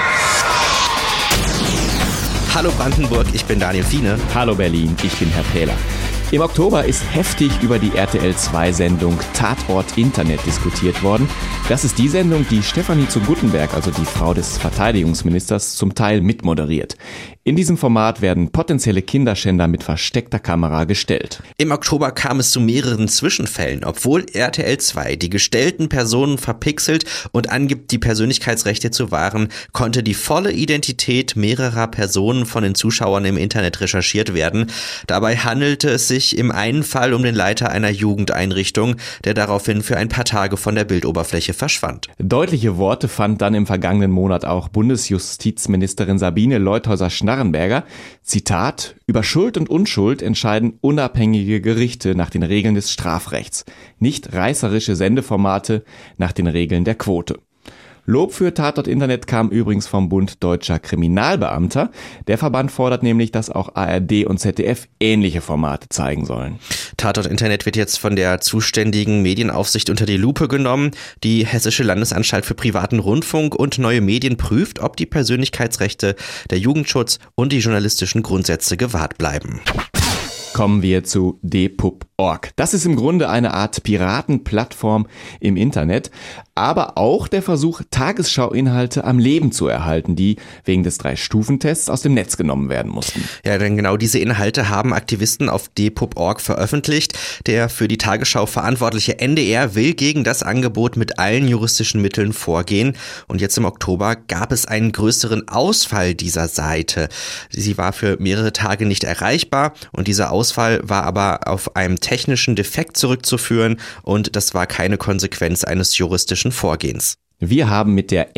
Hallo Brandenburg, ich bin Daniel Fiene. Hallo Berlin, ich bin Herr Pähler. Im Oktober ist heftig über die RTL-2-Sendung Tatort Internet diskutiert worden. Das ist die Sendung, die Stefanie zu Guttenberg, also die Frau des Verteidigungsministers, zum Teil mitmoderiert. In diesem Format werden potenzielle Kinderschänder mit versteckter Kamera gestellt. Im Oktober kam es zu mehreren Zwischenfällen. Obwohl RTL 2 die gestellten Personen verpixelt und angibt, die Persönlichkeitsrechte zu wahren, konnte die volle Identität mehrerer Personen von den Zuschauern im Internet recherchiert werden. Dabei handelte es sich im einen Fall um den Leiter einer Jugendeinrichtung, der daraufhin für ein paar Tage von der Bildoberfläche verschwand. Deutliche Worte fand dann im vergangenen Monat auch Bundesjustizministerin Sabine Leuthäuser-Schnarrenberger. Zitat: Über Schuld und Unschuld entscheiden unabhängige Gerichte nach den Regeln des Strafrechts, nicht reißerische Sendeformate nach den Regeln der Quote. Lob für Tatort Internet kam übrigens vom Bund Deutscher Kriminalbeamter. Der Verband fordert nämlich, dass auch ARD und ZDF ähnliche Formate zeigen sollen. Tatort Internet wird jetzt von der zuständigen Medienaufsicht unter die Lupe genommen. Die Hessische Landesanstalt für privaten Rundfunk und neue Medien prüft, ob die Persönlichkeitsrechte, der Jugendschutz und die journalistischen Grundsätze gewahrt bleiben. Kommen wir zu dpub.org. Das ist im Grunde eine Art Piratenplattform im Internet, aber auch der Versuch, Tagesschau-Inhalte am Leben zu erhalten, die wegen des 3-Stufen-Tests aus dem Netz genommen werden mussten. Ja, denn genau diese Inhalte haben Aktivisten auf dpub.org veröffentlicht. Der für die Tagesschau verantwortliche NDR will gegen das Angebot mit allen juristischen Mitteln vorgehen. Und jetzt im Oktober gab es einen größeren Ausfall dieser Seite. Sie war für mehrere Tage nicht erreichbar und dieser Ausfall war aber auf einen technischen Defekt zurückzuführen und das war keine Konsequenz eines juristischen Vorgehens. Wir haben mit der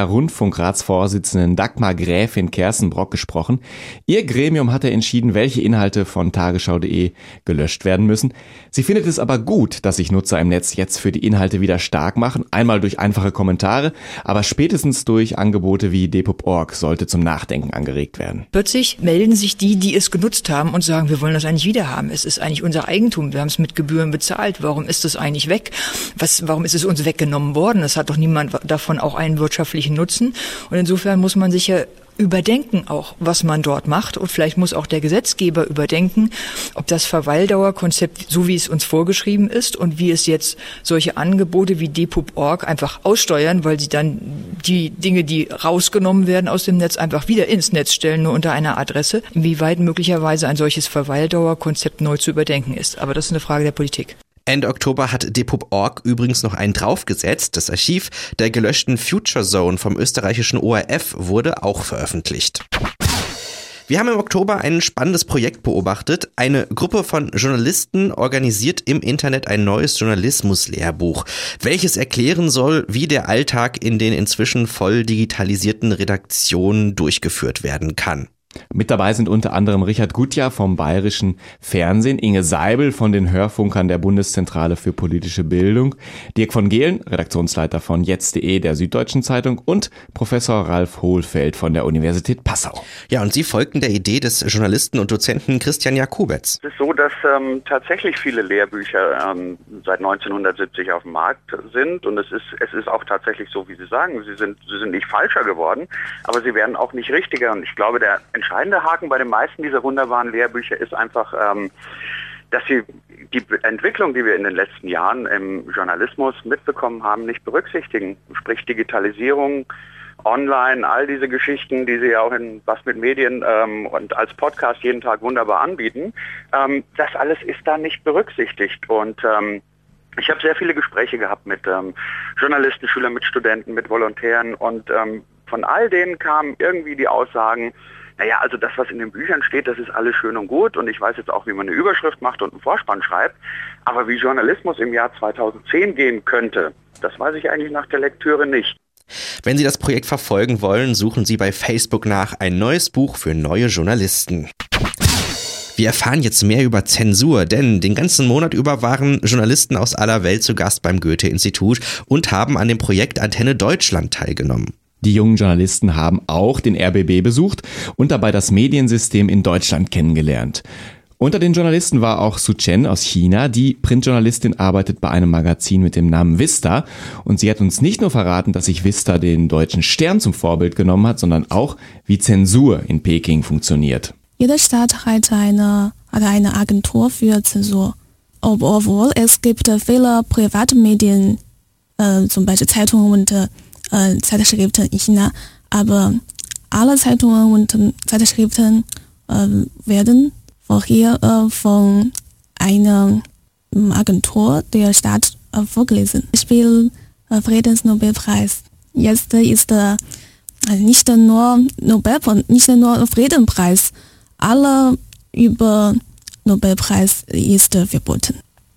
NDR-Rundfunkratsvorsitzenden Dagmar Gräfin Kerstenbrock gesprochen. Ihr Gremium hatte entschieden, welche Inhalte von tagesschau.de gelöscht werden müssen. Sie findet es aber gut, dass sich Nutzer im Netz jetzt für die Inhalte wieder stark machen. Einmal durch einfache Kommentare, aber spätestens durch Angebote wie dpub.org sollte zum Nachdenken angeregt werden. Plötzlich melden sich die, die es genutzt haben und sagen, wir wollen das eigentlich wieder haben. Es ist eigentlich unser Eigentum. Wir haben es mit Gebühren bezahlt. Warum ist es eigentlich weg? Warum ist es uns weggenommen worden? Es hat doch niemand davon auch einen wirtschaftlichen Nutzen. Und insofern muss man sich ja überdenken auch, was man dort macht. Und vielleicht muss auch der Gesetzgeber überdenken, ob das Verweildauerkonzept, so wie es uns vorgeschrieben ist und wie es jetzt solche Angebote wie depop.org einfach aussteuern, weil sie dann die Dinge, die rausgenommen werden aus dem Netz, einfach wieder ins Netz stellen, nur unter einer Adresse, inwieweit möglicherweise ein solches Verweildauerkonzept neu zu überdenken ist. Aber das ist eine Frage der Politik. Ende Oktober hat depop.org übrigens noch einen draufgesetzt. Das Archiv der gelöschten Future Zone vom österreichischen ORF wurde auch veröffentlicht. Wir haben im Oktober ein spannendes Projekt beobachtet. Eine Gruppe von Journalisten organisiert im Internet ein neues Journalismuslehrbuch, welches erklären soll, wie der Alltag in den inzwischen voll digitalisierten Redaktionen durchgeführt werden kann. Mit dabei sind unter anderem Richard Gutjahr vom Bayerischen Fernsehen, Inge Seibel von den Hörfunkern der Bundeszentrale für politische Bildung, Dirk von Gehlen, Redaktionsleiter von jetzt.de der Süddeutschen Zeitung und Professor Ralf Hohlfeld von der Universität Passau. Ja, und Sie folgten der Idee des Journalisten und Dozenten Christian Jakubetz. Es ist so, dass tatsächlich viele Lehrbücher seit 1970 auf dem Markt sind und es ist auch tatsächlich so, wie Sie sagen, sie sind nicht falscher geworden, aber sie werden auch nicht richtiger und ich glaube, der entscheidende Haken bei den meisten dieser wunderbaren Lehrbücher ist einfach, dass sie die Entwicklung, die wir in den letzten Jahren im Journalismus mitbekommen haben, nicht berücksichtigen. Sprich Digitalisierung, Online, all diese Geschichten, die sie ja auch in Was mit Medien und als Podcast jeden Tag wunderbar anbieten, das alles ist da nicht berücksichtigt. Und ich habe sehr viele Gespräche gehabt mit Journalisten, Schülern, mit Studenten, mit Volontären und von all denen kamen irgendwie die Aussagen, naja, also das, was in den Büchern steht, das ist alles schön und gut und ich weiß jetzt auch, wie man eine Überschrift macht und einen Vorspann schreibt, aber wie Journalismus im Jahr 2010 gehen könnte, das weiß ich eigentlich nach der Lektüre nicht. Wenn Sie das Projekt verfolgen wollen, suchen Sie bei Facebook nach ein neues Buch für neue Journalisten. Wir erfahren jetzt mehr über Zensur, denn den ganzen Monat über waren Journalisten aus aller Welt zu Gast beim Goethe-Institut und haben an dem Projekt Antenne Deutschland teilgenommen. Die jungen Journalisten haben auch den RBB besucht und dabei das Mediensystem in Deutschland kennengelernt. Unter den Journalisten war auch Su Chen aus China. Die Printjournalistin arbeitet bei einem Magazin mit dem Namen Vista und sie hat uns nicht nur verraten, dass sich Vista den Deutschen Stern zum Vorbild genommen hat, sondern auch, wie Zensur in Peking funktioniert. Jede Stadt hat eine Agentur für Zensur. Obwohl es gibt viele private Medien, zum Beispiel Zeitungen und Zeitschriften in China, aber alle Zeitungen und Zeitschriften werden vorher von einer Agentur der Stadt vorgelesen. Beispiel Friedensnobelpreis. Jetzt ist nicht nur Friedenspreis, alle über Nobelpreis ist verboten.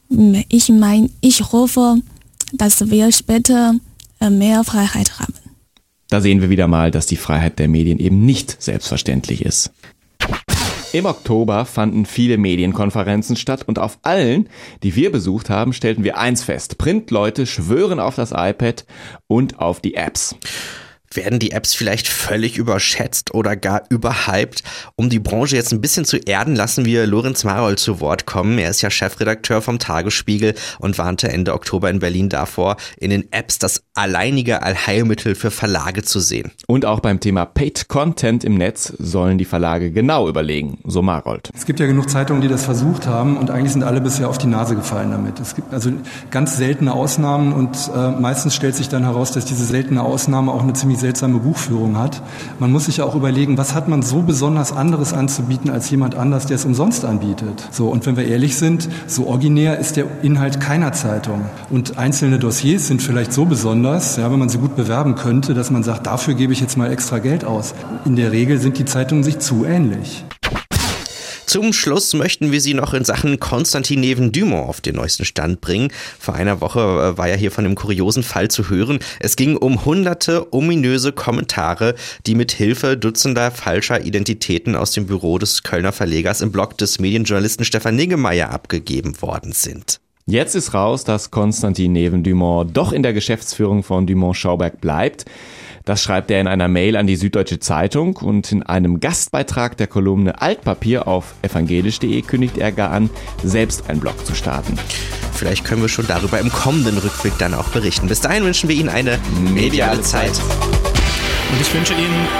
Ich hoffe, dass wir später mehr Freiheit haben. Da sehen wir wieder mal, dass die Freiheit der Medien eben nicht selbstverständlich ist. Im Oktober fanden viele Medienkonferenzen statt und auf allen, die wir besucht haben, stellten wir eins fest. Printleute schwören auf das iPad und auf die Apps. Werden die Apps vielleicht völlig überschätzt oder gar überhyped? Um die Branche jetzt ein bisschen zu erden, lassen wir Lorenz Marold zu Wort kommen. Er ist ja Chefredakteur vom Tagesspiegel und warnte Ende Oktober in Berlin davor, in den Apps das alleinige Allheilmittel für Verlage zu sehen. Und auch beim Thema Paid Content im Netz sollen die Verlage genau überlegen, so Marold. Es gibt ja genug Zeitungen, die das versucht haben und eigentlich sind alle bisher auf die Nase gefallen damit. Es gibt also ganz seltene Ausnahmen und meistens stellt sich dann heraus, dass diese seltene Ausnahme auch eine ziemlich seltsame Buchführung hat. Man muss sich ja auch überlegen, was hat man so besonders anderes anzubieten als jemand anders, der es umsonst anbietet. So, und wenn wir ehrlich sind, so originär ist der Inhalt keiner Zeitung. Und einzelne Dossiers sind vielleicht so besonders, ja, wenn man sie gut bewerben könnte, dass man sagt, dafür gebe ich jetzt mal extra Geld aus. In der Regel sind die Zeitungen sich zu ähnlich. Zum Schluss möchten wir Sie noch in Sachen Konstantin Neven-Dumont auf den neuesten Stand bringen. Vor einer Woche war ja hier von einem kuriosen Fall zu hören. Es ging um hunderte ominöse Kommentare, die mit Hilfe dutzender falscher Identitäten aus dem Büro des Kölner Verlegers im Blog des Medienjournalisten Stefan Niggemeier abgegeben worden sind. Jetzt ist raus, dass Konstantin Neven-Dumont doch in der Geschäftsführung von Dumont Schauberg bleibt. Das schreibt er in einer Mail an die Süddeutsche Zeitung und in einem Gastbeitrag der Kolumne Altpapier auf evangelisch.de kündigt er gar an, selbst einen Blog zu starten. Vielleicht können wir schon darüber im kommenden Rückblick dann auch berichten. Bis dahin wünschen wir Ihnen eine mediale Zeit. Und ich wünsche Ihnen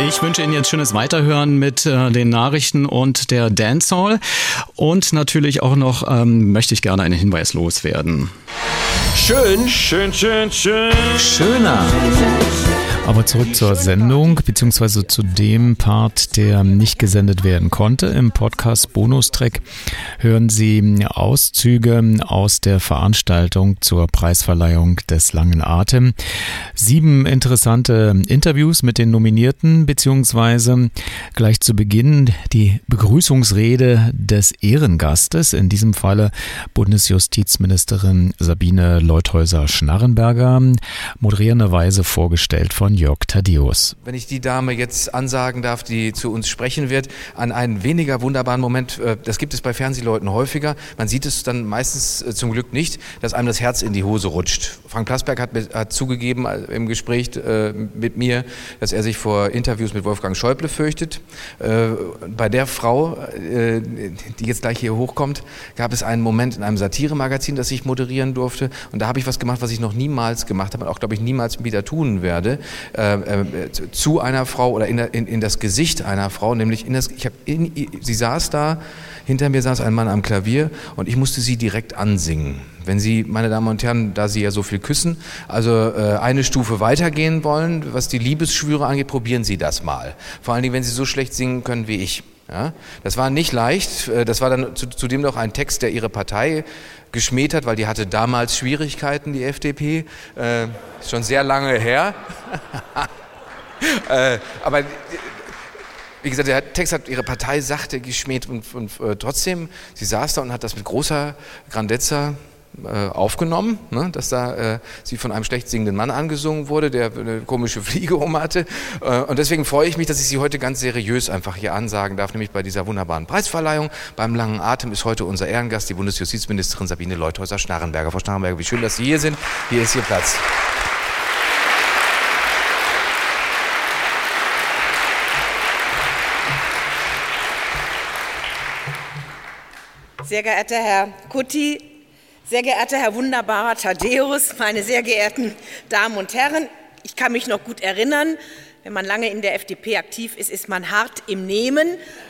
Ich wünsche Ihnen jetzt schönes Weiterhören mit den Nachrichten und der Dancehall. Und natürlich auch noch möchte ich gerne einen Hinweis loswerden. Schön, schön, schön, schön. Schöner. Aber zurück zur Sendung, beziehungsweise zu dem Part, der nicht gesendet werden konnte. Im Podcast Bonustrack hören Sie Auszüge aus der Veranstaltung zur Preisverleihung des Langen Atem. 7 interessante Interviews mit den Nominierten, beziehungsweise gleich zu Beginn die Begrüßungsrede des Ehrengastes, in diesem Falle Bundesjustizministerin Sabine Leutheusser-Schnarrenberger, moderierenderweise vorgestellt von Jörg Thaddeus. Wenn ich die Dame jetzt ansagen darf, die zu uns sprechen wird, an einen weniger wunderbaren Moment, das gibt es bei Fernsehleuten häufiger, man sieht es dann meistens zum Glück nicht, dass einem das Herz in die Hose rutscht. Frank Plasberg hat zugegeben im Gespräch mit mir, dass er sich vor Interviews mit Wolfgang Schäuble fürchtet. Bei der Frau, die jetzt gleich hier hochkommt, gab es einen Moment in einem Satiremagazin, das ich moderieren durfte, und da habe ich was gemacht, was ich noch niemals gemacht habe und auch, glaube ich, niemals wieder tun werde, zu einer Frau oder in das Gesicht einer Frau, nämlich sie saß da, hinter mir saß ein Mann am Klavier und ich musste sie direkt ansingen. Wenn Sie, meine Damen und Herren, da Sie ja so viel küssen, also eine Stufe weitergehen wollen, was die Liebesschwüre angeht, probieren Sie das mal. Vor allen Dingen, wenn Sie so schlecht singen können wie ich. Ja, das war nicht leicht, das war dann zudem noch ein Text, der Ihre Partei geschmäht hat, weil die hatte damals Schwierigkeiten, die FDP, ist schon sehr lange her. Aber wie gesagt, der Text hat Ihre Partei sachte geschmäht und trotzdem, sie saß da und hat das mit großer Grandezza aufgenommen, ne, dass da sie von einem schlecht singenden Mann angesungen wurde, der eine komische Fliege hatte. Und deswegen freue ich mich, dass ich Sie heute ganz seriös einfach hier ansagen darf, nämlich bei dieser wunderbaren Preisverleihung. Beim Langen Atem ist heute unser Ehrengast, die Bundesjustizministerin Sabine Leutheusser-Schnarrenberger. Frau Schnarrenberger, wie schön, dass Sie hier sind. Hier ist Ihr Platz. Sehr geehrter Herr Kutti, sehr geehrter Herr wunderbarer Thaddeus, meine sehr geehrten Damen und Herren, ich kann mich noch gut erinnern, wenn man lange in der FDP aktiv ist, ist man hart im Nehmen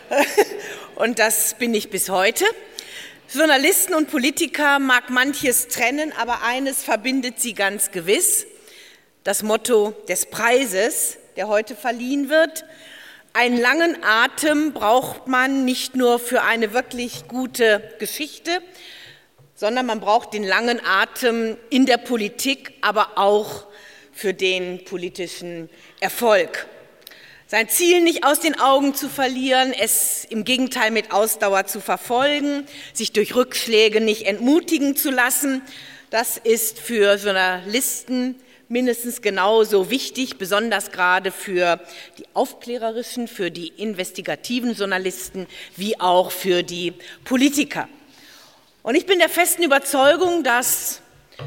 und das bin ich bis heute. Journalisten und Politiker mag manches trennen, aber eines verbindet sie ganz gewiss, das Motto des Preises, der heute verliehen wird. Einen langen Atem braucht man nicht nur für eine wirklich gute Geschichte, sondern man braucht den langen Atem in der Politik, aber auch für den politischen Erfolg. Sein Ziel nicht aus den Augen zu verlieren, es im Gegenteil mit Ausdauer zu verfolgen, sich durch Rückschläge nicht entmutigen zu lassen, das ist für Journalisten mindestens genauso wichtig, besonders gerade für die aufklärerischen, für die investigativen Journalisten wie auch für die Politiker. Und ich bin der festen Überzeugung, dass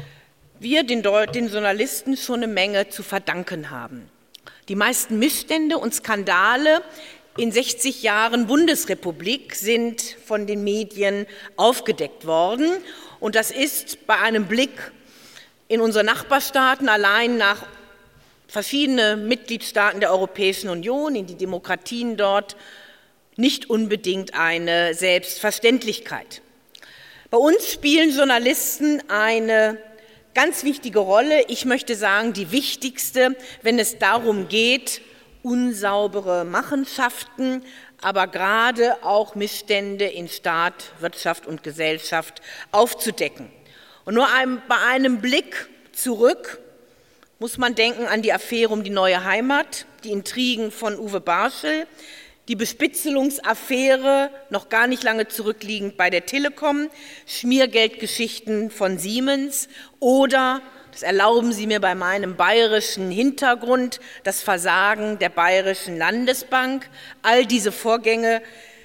wir den Journalisten schon eine Menge zu verdanken haben. Die meisten Missstände und Skandale in 60 Jahren Bundesrepublik sind von den Medien aufgedeckt worden. Und das ist bei einem Blick in unsere Nachbarstaaten allein nach verschiedene Mitgliedstaaten der Europäischen Union, in die Demokratien dort, nicht unbedingt eine Selbstverständlichkeit. Bei uns spielen Journalisten eine ganz wichtige Rolle, ich möchte sagen, die wichtigste, wenn es darum geht, unsaubere Machenschaften, aber gerade auch Missstände in Staat, Wirtschaft und Gesellschaft aufzudecken. Und nur bei einem Blick zurück muss man denken an die Affäre um die neue Heimat, die Intrigen von Uwe Barschel, die Bespitzelungsaffäre, noch gar nicht lange zurückliegend bei der Telekom, Schmiergeldgeschichten von Siemens oder, das erlauben Sie mir bei meinem bayerischen Hintergrund, das Versagen der Bayerischen Landesbank. All diese Vorgänge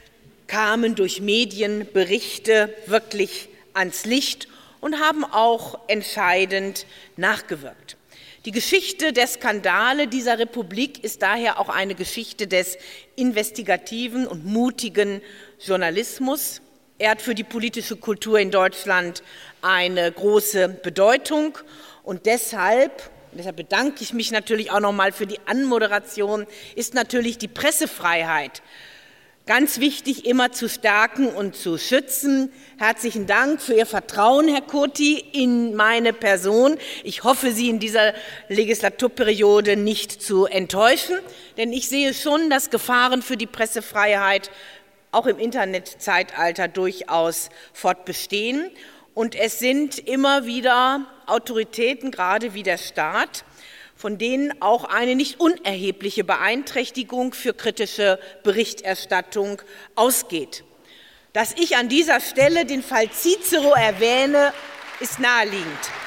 kamen durch Medienberichte wirklich ans Licht und haben auch entscheidend nachgewirkt. Die Geschichte der Skandale dieser Republik ist daher auch eine Geschichte des investigativen und mutigen Journalismus. Er hat für die politische Kultur in Deutschland eine große Bedeutung und deshalb und deshalb bedanke ich mich natürlich auch nochmal für die Anmoderation, ist natürlich die Pressefreiheit. Ganz wichtig, immer zu stärken und zu schützen. Herzlichen Dank für Ihr Vertrauen, Herr Kurti, in meine Person. Ich hoffe, Sie in dieser Legislaturperiode nicht zu enttäuschen, denn ich sehe schon, dass Gefahren für die Pressefreiheit auch im Internetzeitalter durchaus fortbestehen. Und es sind immer wieder Autoritäten, gerade wie der Staat, von denen auch eine nicht unerhebliche Beeinträchtigung für kritische Berichterstattung ausgeht. Dass ich an dieser Stelle den Fall Cicero erwähne, ist naheliegend.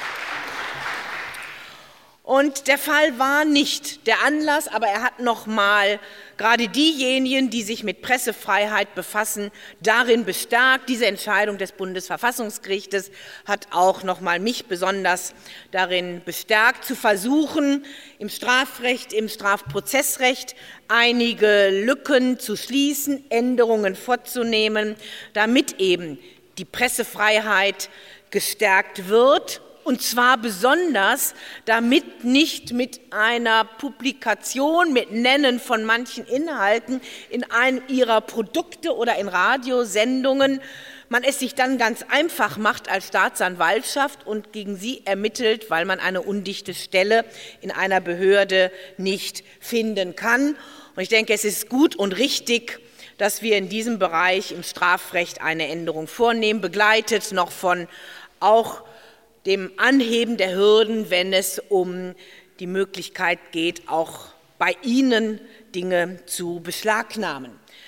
Und der Fall war nicht der Anlass, aber er hat noch mal gerade diejenigen, die sich mit Pressefreiheit befassen, darin bestärkt. Diese Entscheidung des Bundesverfassungsgerichtes hat auch noch mal mich besonders darin bestärkt, zu versuchen, im Strafrecht, im Strafprozessrecht einige Lücken zu schließen, Änderungen vorzunehmen, damit eben die Pressefreiheit gestärkt wird. Und zwar besonders, damit nicht mit einer Publikation, mit Nennen von manchen Inhalten in einem ihrer Produkte oder in Radiosendungen man es sich dann ganz einfach macht als Staatsanwaltschaft und gegen sie ermittelt, weil man eine undichte Stelle in einer Behörde nicht finden kann. Und ich denke, es ist gut und richtig, dass wir in diesem Bereich im Strafrecht eine Änderung vornehmen, begleitet noch von auch dem Anheben der Hürden, wenn es um die Möglichkeit geht, auch bei Ihnen Dinge zu beschlagnahmen.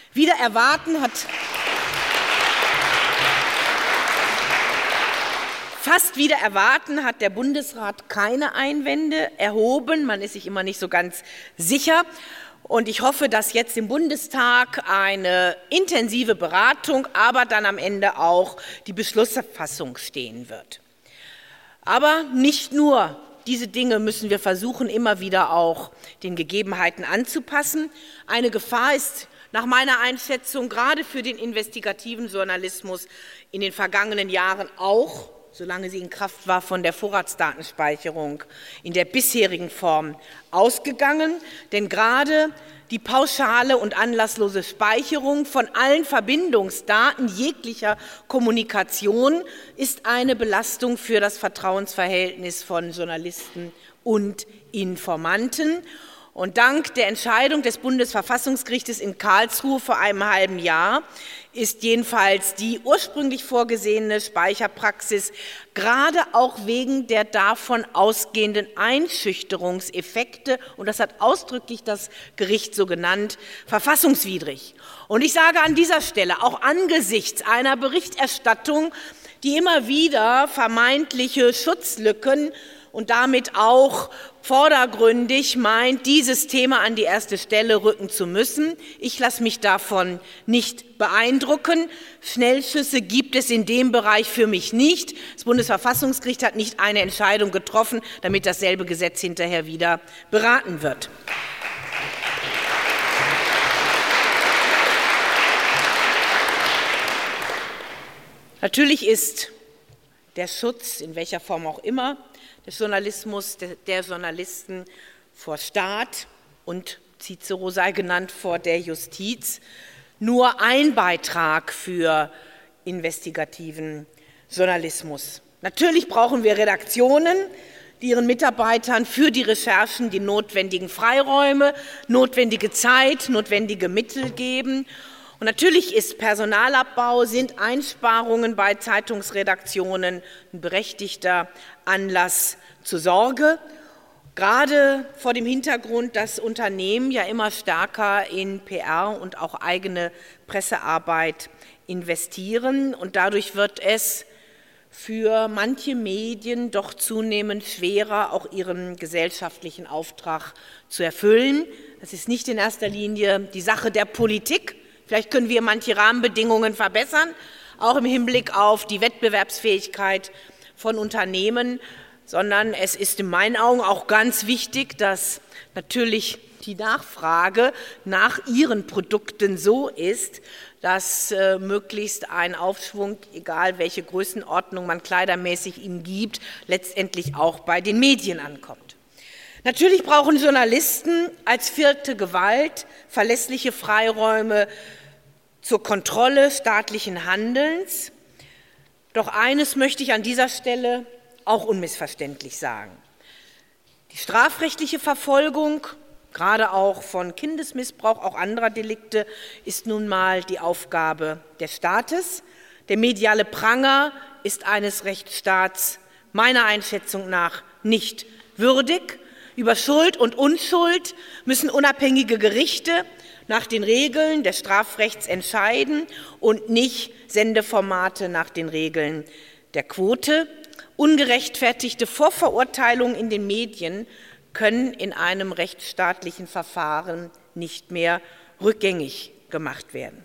Fast wider Erwarten hat der Bundesrat keine Einwände erhoben. Man ist sich immer nicht so ganz sicher. Und ich hoffe, dass jetzt im Bundestag eine intensive Beratung, aber dann am Ende auch die Beschlussfassung stehen wird. Aber nicht nur diese Dinge müssen wir versuchen, immer wieder auch den Gegebenheiten anzupassen. Eine Gefahr ist nach meiner Einschätzung gerade für den investigativen Journalismus in den vergangenen Jahren auch, solange sie in Kraft war, von der Vorratsdatenspeicherung in der bisherigen Form ausgegangen. Denn gerade die pauschale und anlasslose Speicherung von allen Verbindungsdaten jeglicher Kommunikation ist eine Belastung für das Vertrauensverhältnis von Journalisten und Informanten. Und dank der Entscheidung des Bundesverfassungsgerichtes in Karlsruhe vor einem halben Jahr ist jedenfalls die ursprünglich vorgesehene Speicherpraxis gerade auch wegen der davon ausgehenden Einschüchterungseffekte, und das hat ausdrücklich das Gericht so genannt, verfassungswidrig. Und ich sage an dieser Stelle, auch angesichts einer Berichterstattung, die immer wieder vermeintliche Schutzlücken und damit auch vordergründig meint, dieses Thema an die erste Stelle rücken zu müssen. Ich lasse mich davon nicht beeindrucken. Schnellschüsse gibt es in dem Bereich für mich nicht. Das Bundesverfassungsgericht hat nicht eine Entscheidung getroffen, damit dasselbe Gesetz hinterher wieder beraten wird. Natürlich ist der Schutz, in welcher Form auch immer, des Journalismus, der Journalisten vor Staat und Cicero sei genannt vor der Justiz, nur ein Beitrag für investigativen Journalismus. Natürlich brauchen wir Redaktionen, die ihren Mitarbeitern für die Recherchen die notwendigen Freiräume, notwendige Zeit, notwendige Mittel geben. Und natürlich ist Personalabbau, sind Einsparungen bei Zeitungsredaktionen ein berechtigter Anlass zur Sorge, gerade vor dem Hintergrund, dass Unternehmen ja immer stärker in PR und auch eigene Pressearbeit investieren. Und dadurch wird es für manche Medien doch zunehmend schwerer, auch ihren gesellschaftlichen Auftrag zu erfüllen. Das ist nicht in erster Linie die Sache der Politik. Vielleicht können wir manche Rahmenbedingungen verbessern, auch im Hinblick auf die Wettbewerbsfähigkeit von Unternehmen, sondern es ist in meinen Augen auch ganz wichtig, dass natürlich die Nachfrage nach ihren Produkten so ist, dass möglichst ein Aufschwung, egal welche Größenordnung man kleidermäßig ihnen gibt, letztendlich auch bei den Medien ankommt. Natürlich brauchen Journalisten als vierte Gewalt verlässliche Freiräume zur Kontrolle staatlichen Handelns. Doch eines möchte ich an dieser Stelle auch unmissverständlich sagen. Die strafrechtliche Verfolgung, gerade auch von Kindesmissbrauch, auch anderer Delikte, ist nun mal die Aufgabe des Staates. Der mediale Pranger ist eines Rechtsstaats meiner Einschätzung nach nicht würdig. Über Schuld und Unschuld müssen unabhängige Gerichte nach den Regeln des Strafrechts entscheiden und nicht Sendeformate nach den Regeln der Quote. Ungerechtfertigte Vorverurteilungen in den Medien können in einem rechtsstaatlichen Verfahren nicht mehr rückgängig gemacht werden.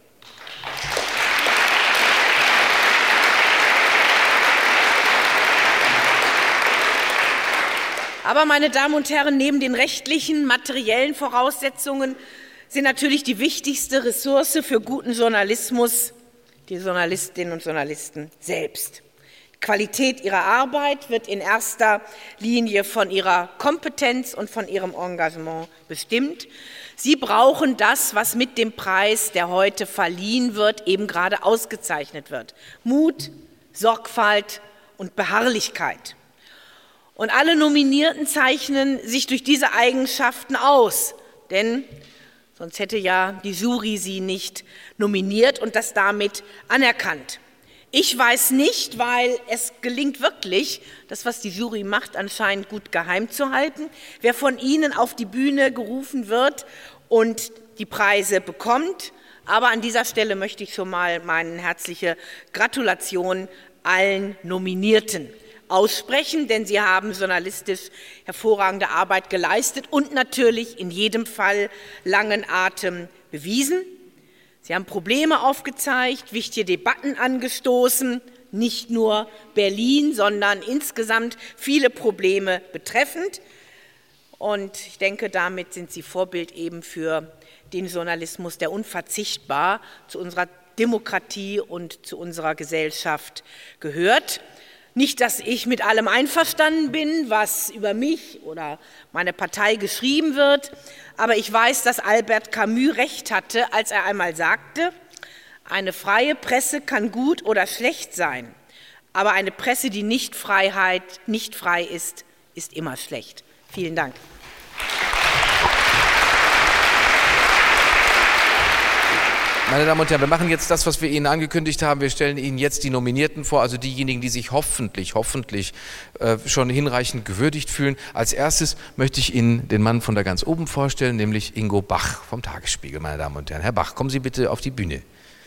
Aber, meine Damen und Herren, neben den rechtlichen, materiellen Voraussetzungen sind natürlich die wichtigste Ressource für guten Journalismus die Journalistinnen und Journalisten selbst. Die Qualität ihrer Arbeit wird in erster Linie von ihrer Kompetenz und von ihrem Engagement bestimmt. Sie brauchen das, was mit dem Preis, der heute verliehen wird, eben gerade ausgezeichnet wird: Mut, Sorgfalt und Beharrlichkeit. Und alle Nominierten zeichnen sich durch diese Eigenschaften aus, denn sonst hätte ja die Jury sie nicht nominiert und das damit anerkannt. Ich weiß nicht, weil es gelingt wirklich, das, was die Jury macht, anscheinend gut geheim zu halten, wer von Ihnen auf die Bühne gerufen wird und die Preise bekommt. Aber an dieser Stelle möchte ich schon mal meine herzliche Gratulation allen Nominierten aussprechen, denn sie haben journalistisch hervorragende Arbeit geleistet und natürlich in jedem Fall langen Atem bewiesen. Sie haben Probleme aufgezeigt, wichtige Debatten angestoßen, nicht nur Berlin, sondern insgesamt viele Probleme betreffend. Und ich denke, damit sind Sie Vorbild eben für den Journalismus, der unverzichtbar zu unserer Demokratie und zu unserer Gesellschaft gehört. Nicht, dass ich mit allem einverstanden bin, was über mich oder meine Partei geschrieben wird, aber ich weiß, dass Albert Camus recht hatte, als er einmal sagte: Eine freie Presse kann gut oder schlecht sein, aber eine Presse, die nicht frei ist, ist immer schlecht. Vielen Dank. Meine Damen und Herren, wir machen jetzt das, was wir Ihnen angekündigt haben. Wir stellen Ihnen jetzt die Nominierten vor, also diejenigen, die sich hoffentlich schon hinreichend gewürdigt fühlen. Als erstes möchte ich Ihnen den Mann von da ganz oben vorstellen, nämlich Ingo Bach vom Tagesspiegel, meine Damen und Herren. Herr Bach, kommen Sie bitte auf die Bühne.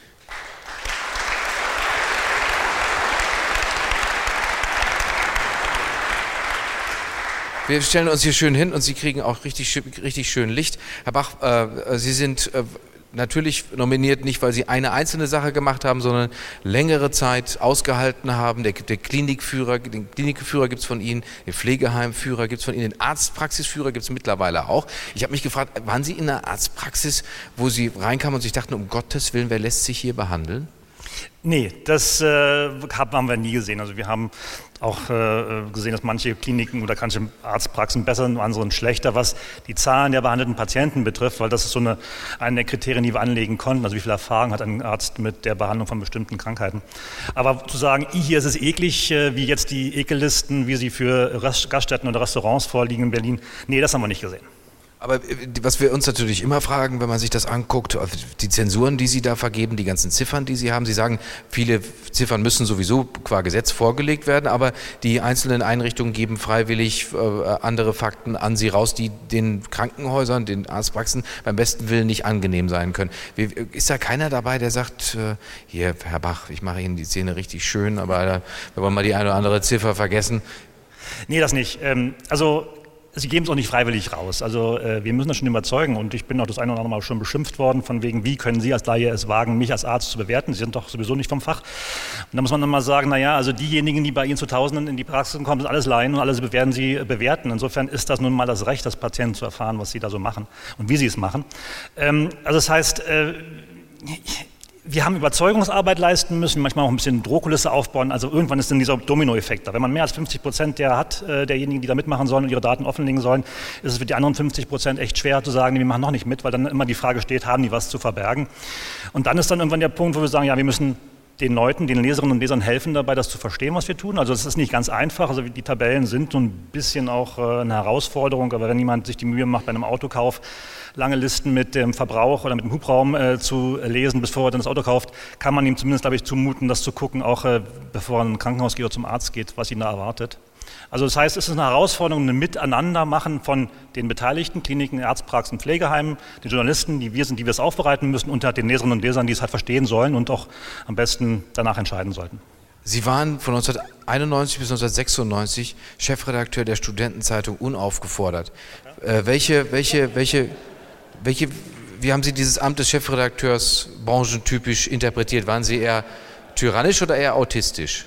Wir stellen uns hier schön hin und Sie kriegen auch richtig schön Licht. Herr Bach, Sie sind natürlich nominiert, nicht weil Sie eine einzelne Sache gemacht haben, sondern längere Zeit ausgehalten haben. Den Klinikführer gibt es von Ihnen, den Pflegeheimführer gibt es von Ihnen, den Arztpraxisführer gibt es mittlerweile auch. Ich habe mich gefragt, waren Sie in einer Arztpraxis, wo Sie reinkamen und sich dachten, um Gottes Willen, wer lässt sich hier behandeln? Nee, das haben wir nie gesehen. Also wir haben auch gesehen, dass manche Kliniken oder manche Arztpraxen besser und andere schlechter, was die Zahlen der behandelten Patienten betrifft, weil das ist so eine der Kriterien, die wir anlegen konnten. Also wie viel Erfahrung hat ein Arzt mit der Behandlung von bestimmten Krankheiten. Aber zu sagen, hier ist es eklig, wie jetzt die Ekellisten, wie sie für Gaststätten oder Restaurants vorliegen in Berlin, nee, das haben wir nicht gesehen. Aber was wir uns natürlich immer fragen, wenn man sich das anguckt, die Zensuren, die Sie da vergeben, die ganzen Ziffern, die Sie haben. Sie sagen, viele Ziffern müssen sowieso qua Gesetz vorgelegt werden, aber die einzelnen Einrichtungen geben freiwillig andere Fakten an Sie raus, die den Krankenhäusern, den Arztpraxen beim besten Willen nicht angenehm sein können. Ist da keiner dabei, der sagt, hier, Herr Bach, ich mache Ihnen die Szene richtig schön, aber wir wollen mal die eine oder andere Ziffer vergessen? Nee, das nicht. Sie geben es auch nicht freiwillig raus. Also wir müssen das schon überzeugen und ich bin auch das eine oder andere Mal schon beschimpft worden von wegen, wie können Sie als Laie es wagen, mich als Arzt zu bewerten? Sie sind doch sowieso nicht vom Fach. Und da muss man dann mal sagen, naja, also diejenigen, die bei Ihnen zu Tausenden in die Praxis kommen, sind alles Laien und alle werden Sie bewerten. Insofern ist das nun mal das Recht des Patienten zu erfahren, was Sie da so machen und wie Sie es machen. Also das heißt, Wir haben Überzeugungsarbeit leisten müssen, manchmal auch ein bisschen Drohkulisse aufbauen. Also irgendwann ist dann dieser Dominoeffekt da. Wenn man mehr als 50% derjenigen, die da mitmachen sollen und ihre Daten offenlegen sollen, ist es für die anderen 50% echt schwer zu sagen, wir machen noch nicht mit, weil dann immer die Frage steht, haben die was zu verbergen? Und dann ist dann irgendwann der Punkt, wo wir sagen, ja, wir müssen den Leuten, den Leserinnen und Lesern helfen dabei, das zu verstehen, was wir tun. Also es ist nicht ganz einfach. Also die Tabellen sind so ein bisschen auch eine Herausforderung. Aber wenn jemand sich die Mühe macht, bei einem Autokauf lange Listen mit dem Verbrauch oder mit dem Hubraum zu lesen, bevor er dann das Auto kauft, kann man ihm zumindest, glaube ich, zumuten, das zu gucken, auch bevor er in ein Krankenhaus geht oder zum Arzt geht, was ihn da erwartet. Also das heißt, es ist eine Herausforderung, ein Miteinandermachen von den Beteiligten, Kliniken, Arztpraxen, Pflegeheimen, den Journalisten, die wir sind, die wir es aufbereiten müssen, und den Leserinnen und Lesern, die es halt verstehen sollen und auch am besten danach entscheiden sollten. Sie waren von 1991 bis 1996 Chefredakteur der Studentenzeitung Unaufgefordert. Wie haben Sie dieses Amt des Chefredakteurs branchentypisch interpretiert? Waren Sie eher tyrannisch oder eher autistisch?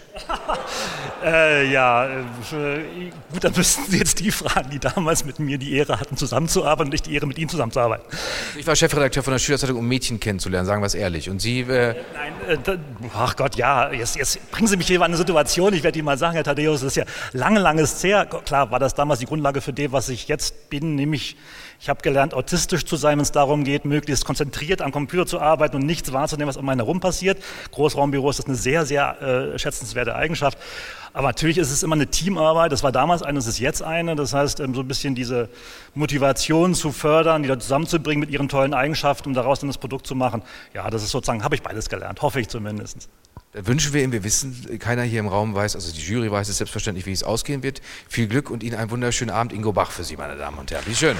Gut, dann müssten Sie jetzt die fragen, die damals mit mir die Ehre hatten, zusammenzuarbeiten und ich die Ehre, mit Ihnen zusammenzuarbeiten. Ich war Chefredakteur von der Schülerzeitung, um Mädchen kennenzulernen, sagen wir es ehrlich. Und Sie... ach Gott, ja, jetzt bringen Sie mich hier in eine Situation, ich werde Ihnen mal sagen, Herr Thaddäus, das ist ja langes her. Klar war das damals die Grundlage für das, was ich jetzt bin, nämlich ich habe gelernt, autistisch zu sein, wenn es darum geht, möglichst konzentriert am Computer zu arbeiten und nichts wahrzunehmen, was um einen herum passiert. Großraumbüros ist eine sehr, sehr schätzenswerte Eigenschaft. Aber natürlich ist es immer eine Teamarbeit. Das war damals eine, das ist jetzt eine. Das heißt, so ein bisschen diese Motivation zu fördern, die da zusammenzubringen mit ihren tollen Eigenschaften, um daraus dann das Produkt zu machen. Ja, das ist sozusagen, habe ich beides gelernt, hoffe ich zumindest. Da wünschen wir Ihnen, wir wissen, keiner hier im Raum weiß, also die Jury weiß es selbstverständlich, wie es ausgehen wird. Viel Glück und Ihnen einen wunderschönen Abend. Ingo Bach für Sie, meine Damen und Herren. Wie schön.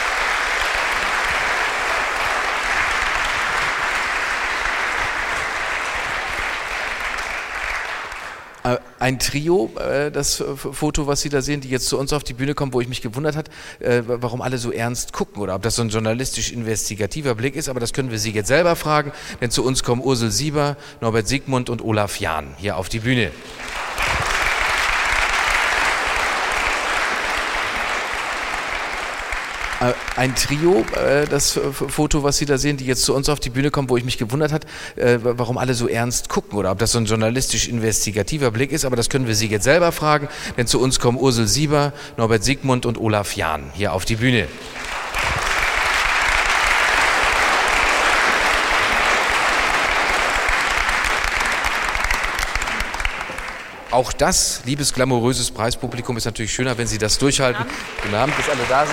Ein Trio, das Foto, was Sie da sehen, die jetzt zu uns auf die Bühne kommen, wo ich mich gewundert hat, warum alle so ernst gucken oder ob das so ein journalistisch-investigativer Blick ist, aber das können wir Sie jetzt selber fragen, denn zu uns kommen Ursel Sieber, Norbert Sigmund und Olaf Jahn hier auf die Bühne. Ein Trio, das Foto, was Sie da sehen, die jetzt zu uns auf die Bühne kommen, wo ich mich gewundert hat, warum alle so ernst gucken oder ob das so ein journalistisch-investigativer Blick ist, aber das können wir Sie jetzt selber fragen, denn zu uns kommen Ursel Sieber, Norbert Sigmund und Olaf Jahn hier auf die Bühne. Auch das, liebes glamouröses Preispublikum, ist natürlich schöner, wenn Sie das durchhalten. Guten Abend, bis alle da sind.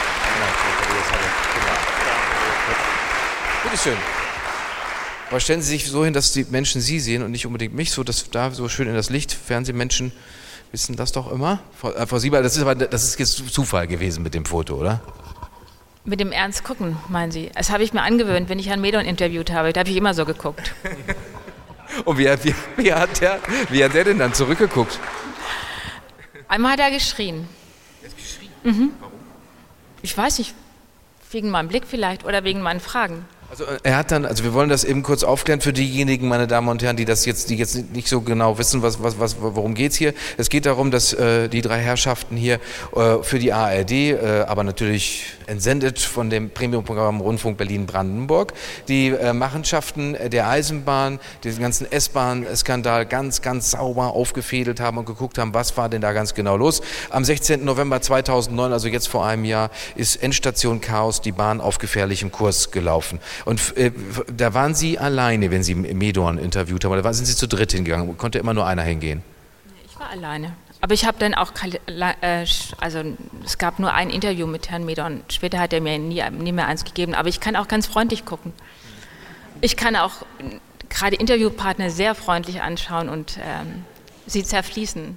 Bitte schön. Aber stellen Sie sich so hin, dass die Menschen Sie sehen und nicht unbedingt mich, so dass da so schön in das Licht. Fernsehmenschen wissen das doch immer. Frau Sieber, das ist jetzt Zufall gewesen mit dem Foto, oder? Mit dem Ernst gucken, meinen Sie? Das habe ich mir angewöhnt, wenn ich Herrn Medon interviewt habe. Da habe ich immer so geguckt. Und wie hat der denn dann zurückgeguckt? Einmal hat er geschrien. Er hat geschrien? Mhm. Warum? Ich weiß nicht, wegen meinem Blick vielleicht oder wegen meinen Fragen. Also er hat dann, also wir wollen das eben kurz aufklären für diejenigen, meine Damen und Herren, die jetzt nicht so genau wissen, worum geht's hier. Es geht darum, dass die drei Herrschaften hier für die ARD, aber natürlich entsendet von dem Premium-Programm Rundfunk Berlin-Brandenburg, die Machenschaften der Eisenbahn, diesen ganzen S-Bahn-Skandal ganz sauber aufgefädelt haben und geguckt haben, was war denn da ganz genau los. Am 16. November 2009, also jetzt vor einem Jahr, ist Endstation Chaos, die Bahn auf gefährlichem Kurs gelaufen. Und da waren Sie alleine, wenn Sie Medorn interviewt haben, oder sind Sie zu dritt hingegangen? Konnte immer nur einer hingehen? Ich war alleine. Aber ich habe dann auch, also es gab nur ein Interview mit Herrn Medorn. Später hat er mir nie mehr eins gegeben. Aber ich kann auch ganz freundlich gucken. Ich kann auch gerade Interviewpartner sehr freundlich anschauen und sie zerfließen.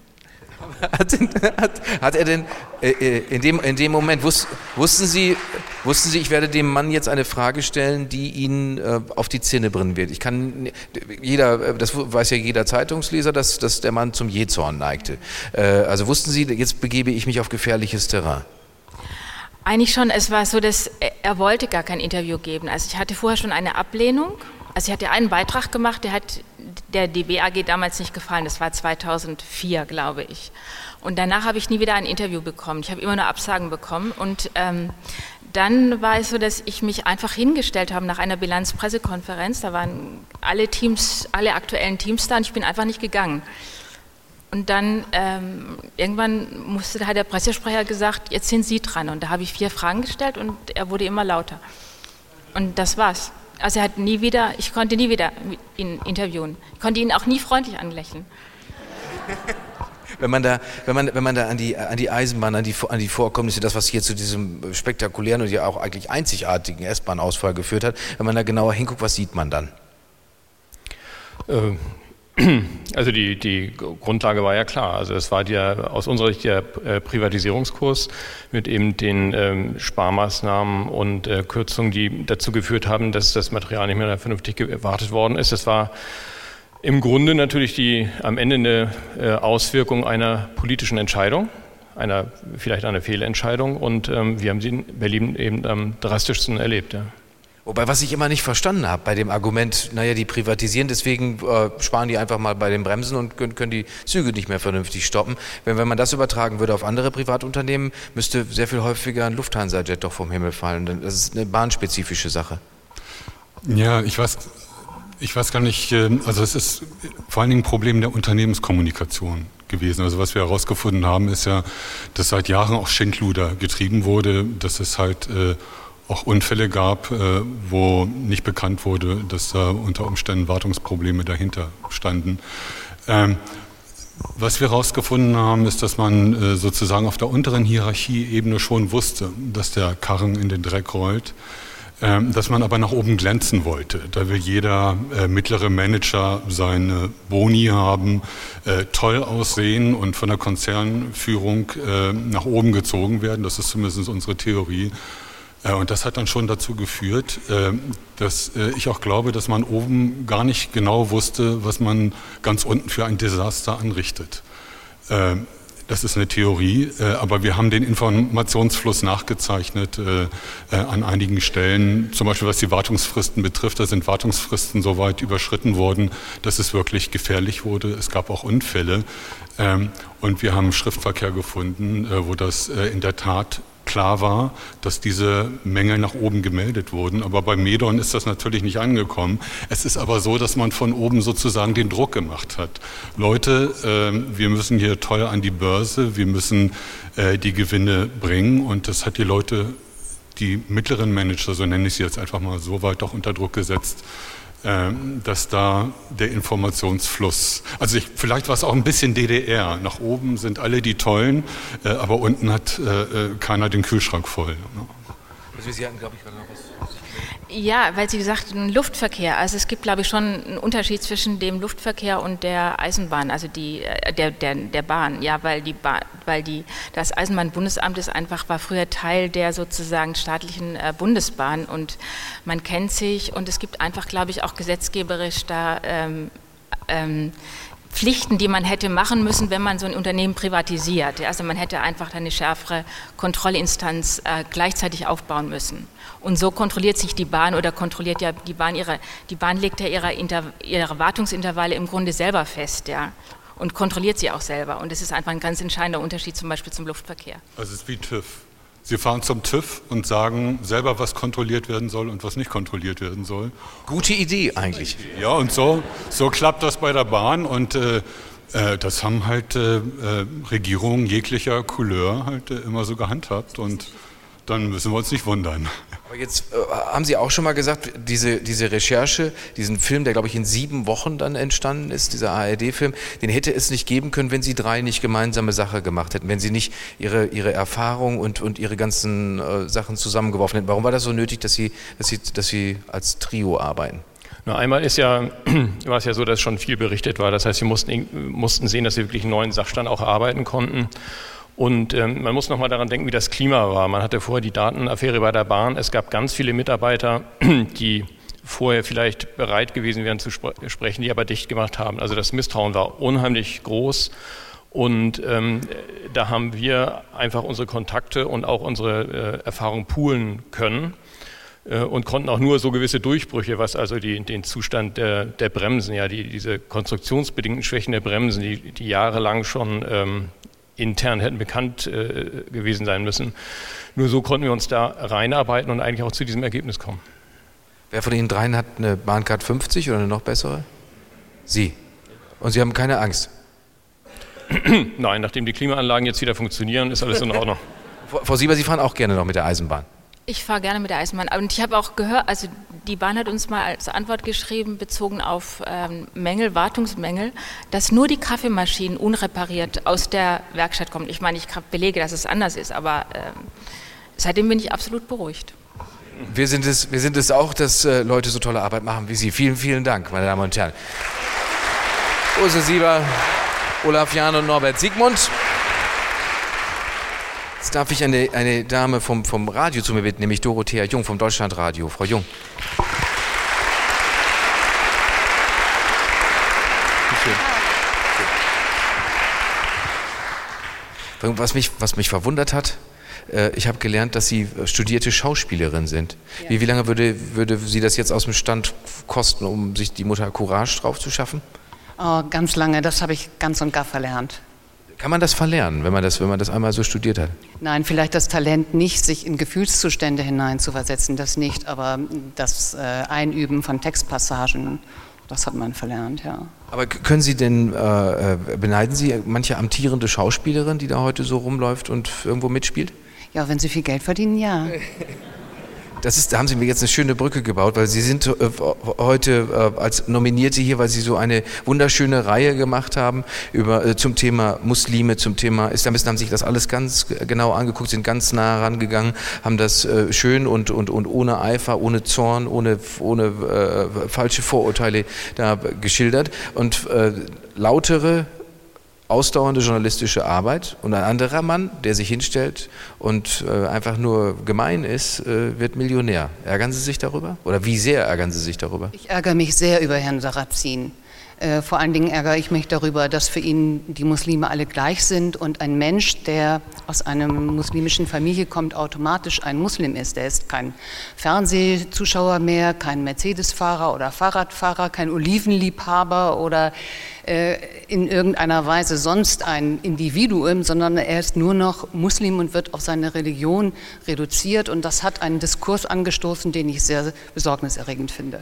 Hat er denn in dem Moment, wussten Sie, ich werde dem Mann jetzt eine Frage stellen, die ihn auf die Zinne brennen wird. Das weiß ja jeder Zeitungsleser, dass der Mann zum Jähzorn neigte. Also wussten Sie, jetzt begebe ich mich auf gefährliches Terrain? Eigentlich schon. Es war so, dass er wollte gar kein Interview geben. Also ich hatte vorher schon eine Ablehnung. Also ich hatte einen Beitrag gemacht, der hat der DB-AG damals nicht gefallen. Das war 2004, glaube ich. Und danach habe ich nie wieder ein Interview bekommen. Ich habe immer nur Absagen bekommen. Und dann war es so, dass ich mich einfach hingestellt habe nach einer Bilanzpressekonferenz. Da waren alle aktuellen Teams da und ich bin einfach nicht gegangen. Und dann irgendwann hat der Pressesprecher gesagt, jetzt sind Sie dran. Und da habe ich 4 Fragen gestellt und er wurde immer lauter. Und das war's. Also ich konnte nie wieder ihn interviewen. Ich konnte ihn auch nie freundlich anlächeln. Wenn man da an die Eisenbahn, an die Vorkommnisse, das, was hier zu diesem spektakulären und ja auch eigentlich einzigartigen S-Bahn-Ausfall geführt hat, wenn man da genauer hinguckt, was sieht man dann? Also die Grundlage war ja klar. Also es war aus unserer Sicht der Privatisierungskurs mit eben den Sparmaßnahmen und Kürzungen, die dazu geführt haben, dass das Material nicht mehr vernünftig gewartet worden ist. Das war im Grunde natürlich am Ende eine Auswirkung einer politischen Entscheidung, vielleicht einer Fehlentscheidung, und wir haben sie in Berlin eben am drastischsten erlebt. Ja. Wobei, was ich immer nicht verstanden habe bei dem Argument, die privatisieren, deswegen sparen die einfach mal bei den Bremsen und können die Züge nicht mehr vernünftig stoppen. Wenn man das übertragen würde auf andere Privatunternehmen, müsste sehr viel häufiger ein Lufthansa-Jet doch vom Himmel fallen. Das ist eine bahnspezifische Sache. Ja, ich weiß gar nicht, also es ist vor allen Dingen ein Problem der Unternehmenskommunikation gewesen. Also was wir herausgefunden haben, ist ja, dass seit Jahren auch Schindluder getrieben wurde, dass es halt auch Unfälle gab, wo nicht bekannt wurde, dass da unter Umständen Wartungsprobleme dahinter standen. Was wir herausgefunden haben, ist, dass man sozusagen auf der unteren Hierarchieebene schon wusste, dass der Karren in den Dreck rollt, dass man aber nach oben glänzen wollte. Da will jeder mittlere Manager seine Boni haben, toll aussehen und von der Konzernführung nach oben gezogen werden. Das ist zumindest unsere Theorie. Und das hat dann schon dazu geführt, dass ich auch glaube, dass man oben gar nicht genau wusste, was man ganz unten für ein Desaster anrichtet. Das ist eine Theorie, aber wir haben den Informationsfluss nachgezeichnet an einigen Stellen. Zum Beispiel was die Wartungsfristen betrifft, da sind Wartungsfristen so weit überschritten worden, dass es wirklich gefährlich wurde. Es gab auch Unfälle und wir haben Schriftverkehr gefunden, wo das in der Tat klar war, dass diese Mängel nach oben gemeldet wurden. Aber bei Medon ist das natürlich nicht angekommen. Es ist aber so, dass man von oben sozusagen den Druck gemacht hat. Leute, wir müssen hier toll an die Börse, wir müssen die Gewinne bringen. Und das hat die Leute, die mittleren Manager, so nenne ich sie jetzt einfach mal, so weit auch unter Druck gesetzt, dass da der Informationsfluss, also vielleicht war es auch ein bisschen DDR, nach oben sind alle die Tollen, aber unten hat keiner den Kühlschrank voll. Also Sie hatten, glaube ich, gerade noch was. Ja, weil Sie gesagt haben, Luftverkehr. Also es gibt, glaube ich, schon einen Unterschied zwischen dem Luftverkehr und der Eisenbahn, also der Bahn. Ja, weil das Eisenbahnbundesamt war früher Teil der sozusagen staatlichen Bundesbahn und man kennt sich und es gibt einfach, glaube ich, auch gesetzgeberisch da Pflichten, die man hätte machen müssen, wenn man so ein Unternehmen privatisiert. Also man hätte einfach eine schärfere Kontrollinstanz gleichzeitig aufbauen müssen. Und so kontrolliert sich die Bahn oder kontrolliert ja die Bahn legt ja ihre Wartungsintervalle im Grunde selber fest, ja. Und kontrolliert sie auch selber. Und das ist einfach ein ganz entscheidender Unterschied zum Beispiel zum Luftverkehr. Also es ist wie TÜV. Sie fahren zum TÜV und sagen selber, was kontrolliert werden soll und was nicht kontrolliert werden soll. Gute Idee eigentlich. Ja, und so klappt das bei der Bahn und das haben halt Regierungen jeglicher Couleur halt immer so gehandhabt und dann müssen wir uns nicht wundern. Aber jetzt haben Sie auch schon mal gesagt, diese Recherche, diesen Film, der glaube ich in 7 Wochen dann entstanden ist, dieser ARD-Film, den hätte es nicht geben können, wenn Sie 3 nicht gemeinsame Sache gemacht hätten, wenn Sie nicht Ihre Erfahrung und Ihre ganzen Sachen zusammengeworfen hätten. Warum war das so nötig, dass Sie als Trio arbeiten? Na, einmal war es ja so, dass schon viel berichtet war. Das heißt, wir mussten sehen, dass wir wirklich einen neuen Sachstand auch erarbeiten konnten. Und man muss noch mal daran denken, wie das Klima war. Man hatte vorher die Datenaffäre bei der Bahn. Es gab ganz viele Mitarbeiter, die vorher vielleicht bereit gewesen wären zu sprechen, die aber dicht gemacht haben. Also das Misstrauen war unheimlich groß. Und da haben wir einfach unsere Kontakte und auch unsere Erfahrung poolen können und konnten auch nur so gewisse Durchbrüche, was also den Zustand der Bremsen, ja, diese konstruktionsbedingten Schwächen der Bremsen, die jahrelang schon intern hätten bekannt gewesen sein müssen. Nur so konnten wir uns da reinarbeiten und eigentlich auch zu diesem Ergebnis kommen. Wer von Ihnen dreien hat eine Bahncard 50 oder eine noch bessere? Sie. Und Sie haben keine Angst? Nein, nachdem die Klimaanlagen jetzt wieder funktionieren, ist alles in Ordnung. Frau Sieber, Sie fahren auch gerne noch mit der Eisenbahn? Ich fahre gerne mit der Eisenbahn. Und ich habe auch gehört, also die Bahn hat uns mal als Antwort geschrieben, bezogen auf Mängel, Wartungsmängel, dass nur die Kaffeemaschinen unrepariert aus der Werkstatt kommen. Ich meine, ich belege, dass es anders ist, aber seitdem bin ich absolut beruhigt. Wir sind es auch, dass Leute so tolle Arbeit machen wie Sie. Vielen, vielen Dank, meine Damen und Herren. Ursel Sieber, Olaf Jahn und Norbert Siegmund. Jetzt darf ich eine Dame vom Radio zu mir bitten, nämlich Dorothea Jung vom Deutschlandradio. Frau Jung. Was mich verwundert hat, ich habe gelernt, dass Sie studierte Schauspielerin sind. Ja. Wie lange würde Sie das jetzt aus dem Stand kosten, um sich die Mutter Courage drauf zu schaffen? Oh, ganz lange, das habe ich ganz und gar verlernt. Kann man das verlernen, wenn man das einmal so studiert hat? Nein, vielleicht das Talent nicht, sich in Gefühlszustände hineinzuversetzen, das nicht, aber das Einüben von Textpassagen, das hat man verlernt, ja. Aber können Sie denn, beneiden Sie manche amtierende Schauspielerin, die da heute so rumläuft und irgendwo mitspielt? Ja, wenn Sie viel Geld verdienen, ja. Da haben Sie mir jetzt eine schöne Brücke gebaut, weil Sie sind heute als Nominierte hier, weil Sie so eine wunderschöne Reihe gemacht haben zum Thema Muslime, zum Thema Islamisten, haben sich das alles ganz genau angeguckt, sind ganz nah rangegangen, haben das schön und ohne Eifer, ohne Zorn, ohne falsche Vorurteile da geschildert. Und lautere, ausdauernde journalistische Arbeit, und ein anderer Mann, der sich hinstellt und einfach nur gemein ist, wird Millionär. Ärgern Sie sich darüber? Oder wie sehr ärgern Sie sich darüber? Ich ärgere mich sehr über Herrn Sarrazin. Vor allen Dingen ärgere ich mich darüber, dass für ihn die Muslime alle gleich sind und ein Mensch, der aus einer muslimischen Familie kommt, automatisch ein Muslim ist. Der ist kein Fernsehzuschauer mehr, kein Mercedes-Fahrer oder Fahrradfahrer, kein Olivenliebhaber oder in irgendeiner Weise sonst ein Individuum, sondern er ist nur noch Muslim und wird auf seine Religion reduziert. Und das hat einen Diskurs angestoßen, den ich sehr besorgniserregend finde.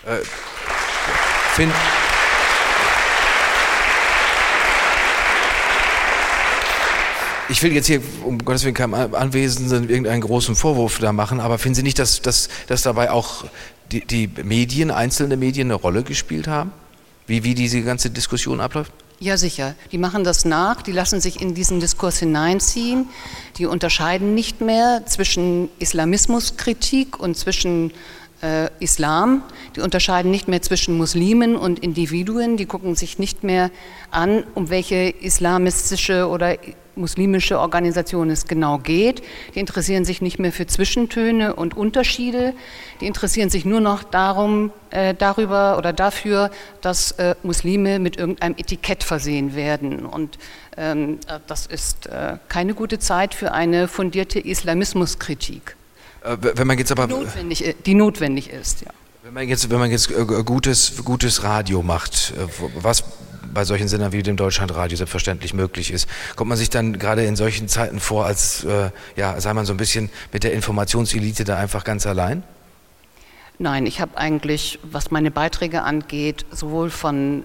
Ich will jetzt hier um Gottes Willen keinem Anwesenden irgendeinen großen Vorwurf da machen, aber finden Sie nicht, dass dabei auch die Medien, einzelne Medien eine Rolle gespielt haben? Wie diese ganze Diskussion abläuft? Ja, sicher. Die machen das nach, die lassen sich in diesen Diskurs hineinziehen, die unterscheiden nicht mehr zwischen Islamismuskritik und zwischen Islam, die unterscheiden nicht mehr zwischen Muslimen und Individuen, die gucken sich nicht mehr an, um welche islamistische oder muslimische Organisation es genau geht. Die interessieren sich nicht mehr für Zwischentöne und Unterschiede. Die interessieren sich nur noch darüber oder dafür, dass Muslime mit irgendeinem Etikett versehen werden. Und das ist keine gute Zeit für eine fundierte Islamismuskritik. Wenn man jetzt aber die notwendig ist, ja. Wenn man jetzt gutes Radio macht, was bei solchen Sendern wie dem Deutschlandradio selbstverständlich möglich ist, kommt man sich dann gerade in solchen Zeiten vor, als sei man so ein bisschen mit der Informationselite da einfach ganz allein? Nein, ich habe eigentlich, was meine Beiträge angeht, sowohl von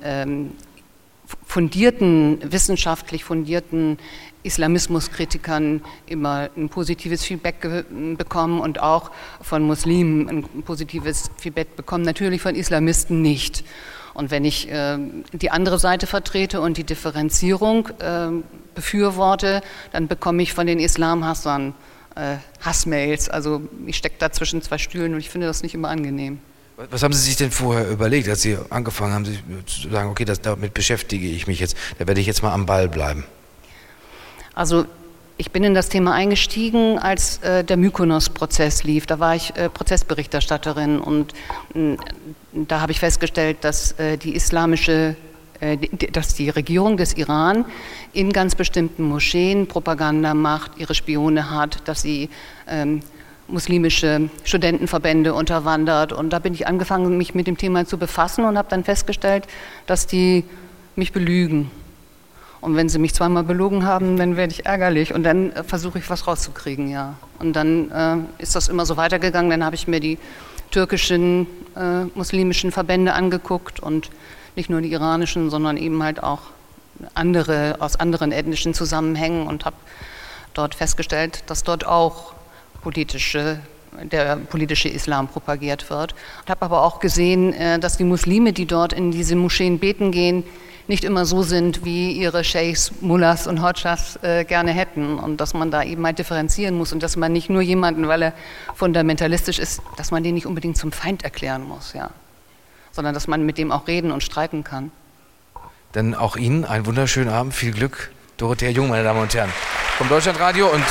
wissenschaftlich fundierten Islamismuskritikern immer ein positives Feedback bekommen und auch von Muslimen ein positives Feedback bekommen, natürlich von Islamisten nicht. Und wenn ich die andere Seite vertrete und die Differenzierung befürworte, dann bekomme ich von den Islamhassern Hassmails. Also ich stecke da zwischen zwei Stühlen und ich finde das nicht immer angenehm. Was haben Sie sich denn vorher überlegt, als Sie angefangen haben, zu sagen, okay, damit beschäftige ich mich jetzt, da werde ich jetzt mal am Ball bleiben? Also ich bin in das Thema eingestiegen, als der Mykonos-Prozess lief. Da war ich Prozessberichterstatterin und da habe ich festgestellt, dass dass die Regierung des Iran in ganz bestimmten Moscheen Propaganda macht, ihre Spione hat, dass sie muslimische Studentenverbände unterwandert. Und da bin ich angefangen, mich mit dem Thema zu befassen und habe dann festgestellt, dass die mich belügen. Und wenn sie mich zweimal belogen haben, dann werde ich ärgerlich und dann versuche ich was rauszukriegen, ja. Und dann ist das immer so weitergegangen. Dann habe ich mir die türkischen muslimischen Verbände angeguckt und nicht nur die iranischen, sondern eben halt auch andere aus anderen ethnischen Zusammenhängen und habe dort festgestellt, dass dort auch der politische Islam propagiert wird. Ich habe aber auch gesehen, dass die Muslime, die dort in diese Moscheen beten gehen, nicht immer so sind, wie ihre Scheichs, Mullahs und Hodschas gerne hätten und dass man da eben halt differenzieren muss und dass man nicht nur jemanden, weil er fundamentalistisch ist, dass man den nicht unbedingt zum Feind erklären muss, ja, sondern dass man mit dem auch reden und streiten kann. Dann auch Ihnen einen wunderschönen Abend, viel Glück. Dorothea Jung, meine Damen und Herren, vom Deutschlandradio. Und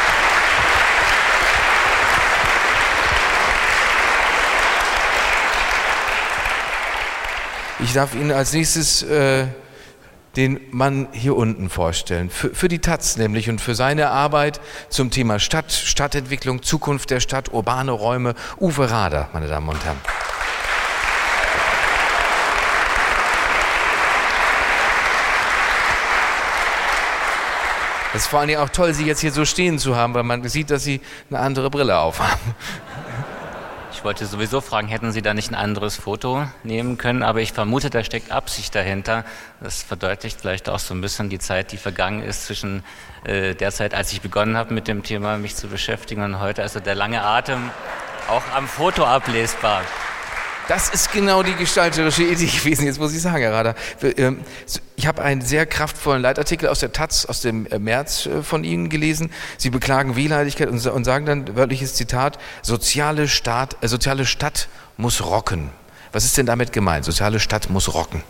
ich darf Ihnen als nächstes den Mann hier unten vorstellen. Für die taz nämlich und für seine Arbeit zum Thema Stadt, Stadtentwicklung, Zukunft der Stadt, urbane Räume. Uwe Rader, meine Damen und Herren. Es ist vor allen Dingen auch toll, Sie jetzt hier so stehen zu haben, weil man sieht, dass Sie eine andere Brille aufhaben. Ich wollte sowieso fragen, hätten Sie da nicht ein anderes Foto nehmen können, aber ich vermute, da steckt Absicht dahinter. Das verdeutlicht vielleicht auch so ein bisschen die Zeit, die vergangen ist zwischen der Zeit, als ich begonnen habe mit dem Thema, mich zu beschäftigen, und heute. Also der lange Atem auch am Foto ablesbar. Das ist genau die gestalterische Idee gewesen, jetzt muss ich sagen, Herr Rader. Ich habe einen sehr kraftvollen Leitartikel aus der taz aus dem März von Ihnen gelesen. Sie beklagen Wehleidigkeit und sagen dann, wörtliches Zitat, soziale Stadt muss rocken. Was ist denn damit gemeint? Soziale Stadt muss rocken.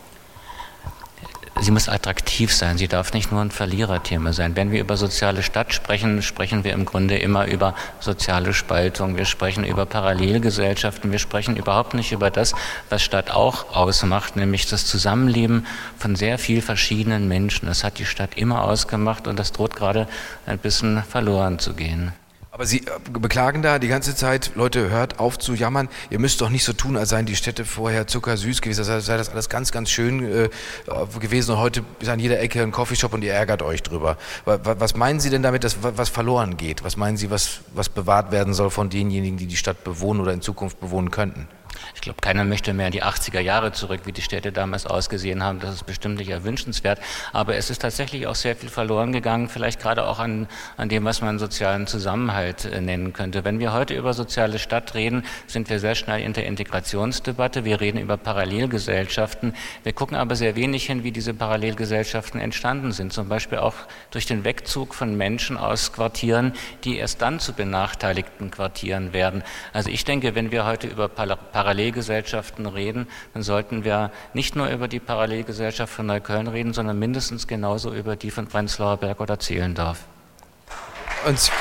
Sie muss attraktiv sein, sie darf nicht nur ein Verliererthema sein. Wenn wir über soziale Stadt sprechen, sprechen wir im Grunde immer über soziale Spaltung, wir sprechen über Parallelgesellschaften, wir sprechen überhaupt nicht über das, was Stadt auch ausmacht, nämlich das Zusammenleben von sehr viel verschiedenen Menschen. Das hat die Stadt immer ausgemacht und das droht gerade ein bisschen verloren zu gehen. Aber Sie beklagen da die ganze Zeit, Leute, hört auf zu jammern, ihr müsst doch nicht so tun, als seien die Städte vorher zuckersüß gewesen, als sei das alles ganz, ganz schön gewesen und heute ist an jeder Ecke ein Coffeeshop und ihr ärgert euch drüber. Was meinen Sie denn damit, dass was verloren geht? Was meinen Sie, was bewahrt werden soll von denjenigen, die die Stadt bewohnen oder in Zukunft bewohnen könnten? Ich glaube, keiner möchte mehr in die 80er Jahre zurück, wie die Städte damals ausgesehen haben. Das ist bestimmt nicht erwünschenswert. Aber es ist tatsächlich auch sehr viel verloren gegangen, vielleicht gerade auch an dem, was man sozialen Zusammenhalt nennen könnte. Wenn wir heute über soziale Stadt reden, sind wir sehr schnell in der Integrationsdebatte. Wir reden über Parallelgesellschaften. Wir gucken aber sehr wenig hin, wie diese Parallelgesellschaften entstanden sind. Zum Beispiel auch durch den Wegzug von Menschen aus Quartieren, die erst dann zu benachteiligten Quartieren werden. Also ich denke, wenn wir heute über Parallelgesellschaften reden, dann sollten wir nicht nur über die Parallelgesellschaft von Neukölln reden, sondern mindestens genauso über die von Prenzlauer Berg oder Zehlendorf. Und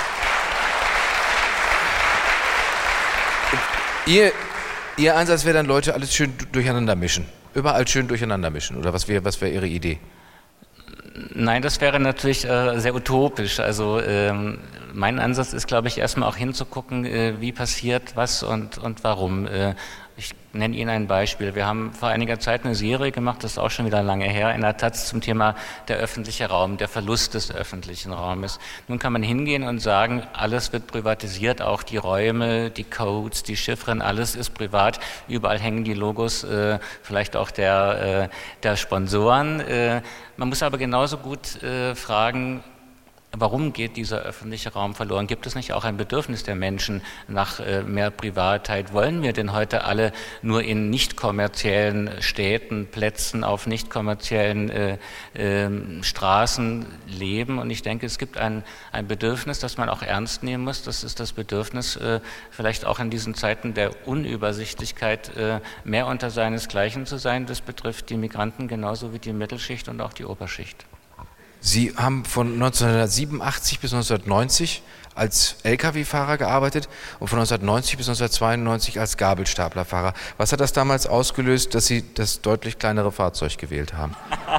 Ihr Ansatz wäre dann, Leute alles schön durcheinander mischen. Überall schön durcheinander mischen. Oder was wäre Ihre Idee? Nein, das wäre natürlich sehr utopisch. Also mein Ansatz ist, glaube ich, erstmal auch hinzugucken, wie passiert was und warum. Ich nenne Ihnen ein Beispiel. Wir haben vor einiger Zeit eine Serie gemacht, das ist auch schon wieder lange her, in der taz zum Thema der öffentliche Raum, der Verlust des öffentlichen Raumes. Nun kann man hingehen und sagen, alles wird privatisiert, auch die Räume, die Codes, die Chiffren, alles ist privat. Überall hängen die Logos, vielleicht auch der Sponsoren. Man muss aber genauso gut fragen, warum geht dieser öffentliche Raum verloren? Gibt es nicht auch ein Bedürfnis der Menschen nach mehr Privatheit? Wollen wir denn heute alle nur in nicht kommerziellen Städten, Plätzen, auf nicht kommerziellen Straßen leben? Und ich denke, es gibt ein Bedürfnis, das man auch ernst nehmen muss. Das ist das Bedürfnis, vielleicht auch in diesen Zeiten der Unübersichtlichkeit mehr unter seinesgleichen zu sein. Das betrifft die Migranten genauso wie die Mittelschicht und auch die Oberschicht. Sie haben von 1987 bis 1990 als Lkw-Fahrer gearbeitet und von 1990 bis 1992 als Gabelstaplerfahrer. Was hat das damals ausgelöst, dass Sie das deutlich kleinere Fahrzeug gewählt haben?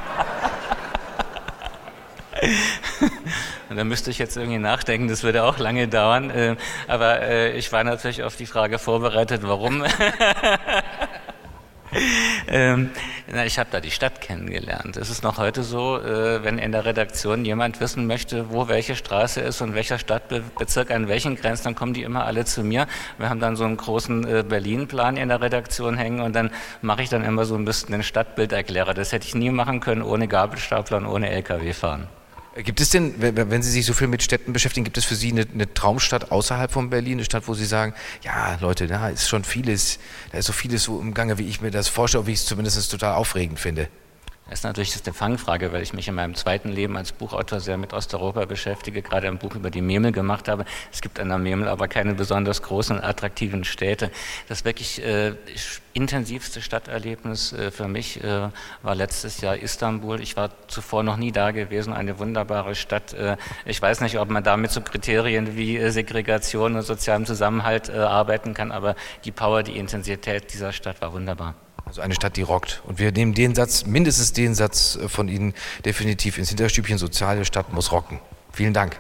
Da müsste ich jetzt irgendwie nachdenken, das würde auch lange dauern. Aber ich war natürlich auf die Frage vorbereitet, warum. Na, ich habe da die Stadt kennengelernt. Es ist noch heute so, wenn in der Redaktion jemand wissen möchte, wo welche Straße ist und welcher Stadtbezirk an welchen grenzt, dann kommen die immer alle zu mir. Wir haben dann so einen großen Berlin-Plan in der Redaktion hängen und dann mache ich dann immer so ein bisschen den Stadtbilderklärer. Das hätte ich nie machen können ohne Gabelstapler und ohne LKW fahren. Gibt es denn, wenn Sie sich so viel mit Städten beschäftigen, gibt es für Sie eine Traumstadt außerhalb von Berlin, eine Stadt, wo Sie sagen, ja Leute, da ist schon vieles, da ist so vieles so im Gange, wie ich mir das vorstelle, wie ich es zumindest total aufregend finde? Das ist natürlich eine Fangfrage, weil ich mich in meinem zweiten Leben als Buchautor sehr mit Osteuropa beschäftige, gerade ein Buch über die Memel gemacht habe. Es gibt an der Memel aber keine besonders großen und attraktiven Städte. Das wirklich intensivste Stadterlebnis für mich war letztes Jahr Istanbul. Ich war zuvor noch nie da gewesen, eine wunderbare Stadt. Ich weiß nicht, ob man da mit so Kriterien wie Segregation und sozialem Zusammenhalt arbeiten kann, aber die Power, die Intensität dieser Stadt war wunderbar. Also eine Stadt, die rockt. Und wir nehmen den Satz, mindestens den Satz von Ihnen definitiv ins Hinterstübchen, soziale Stadt muss rocken. Vielen Dank.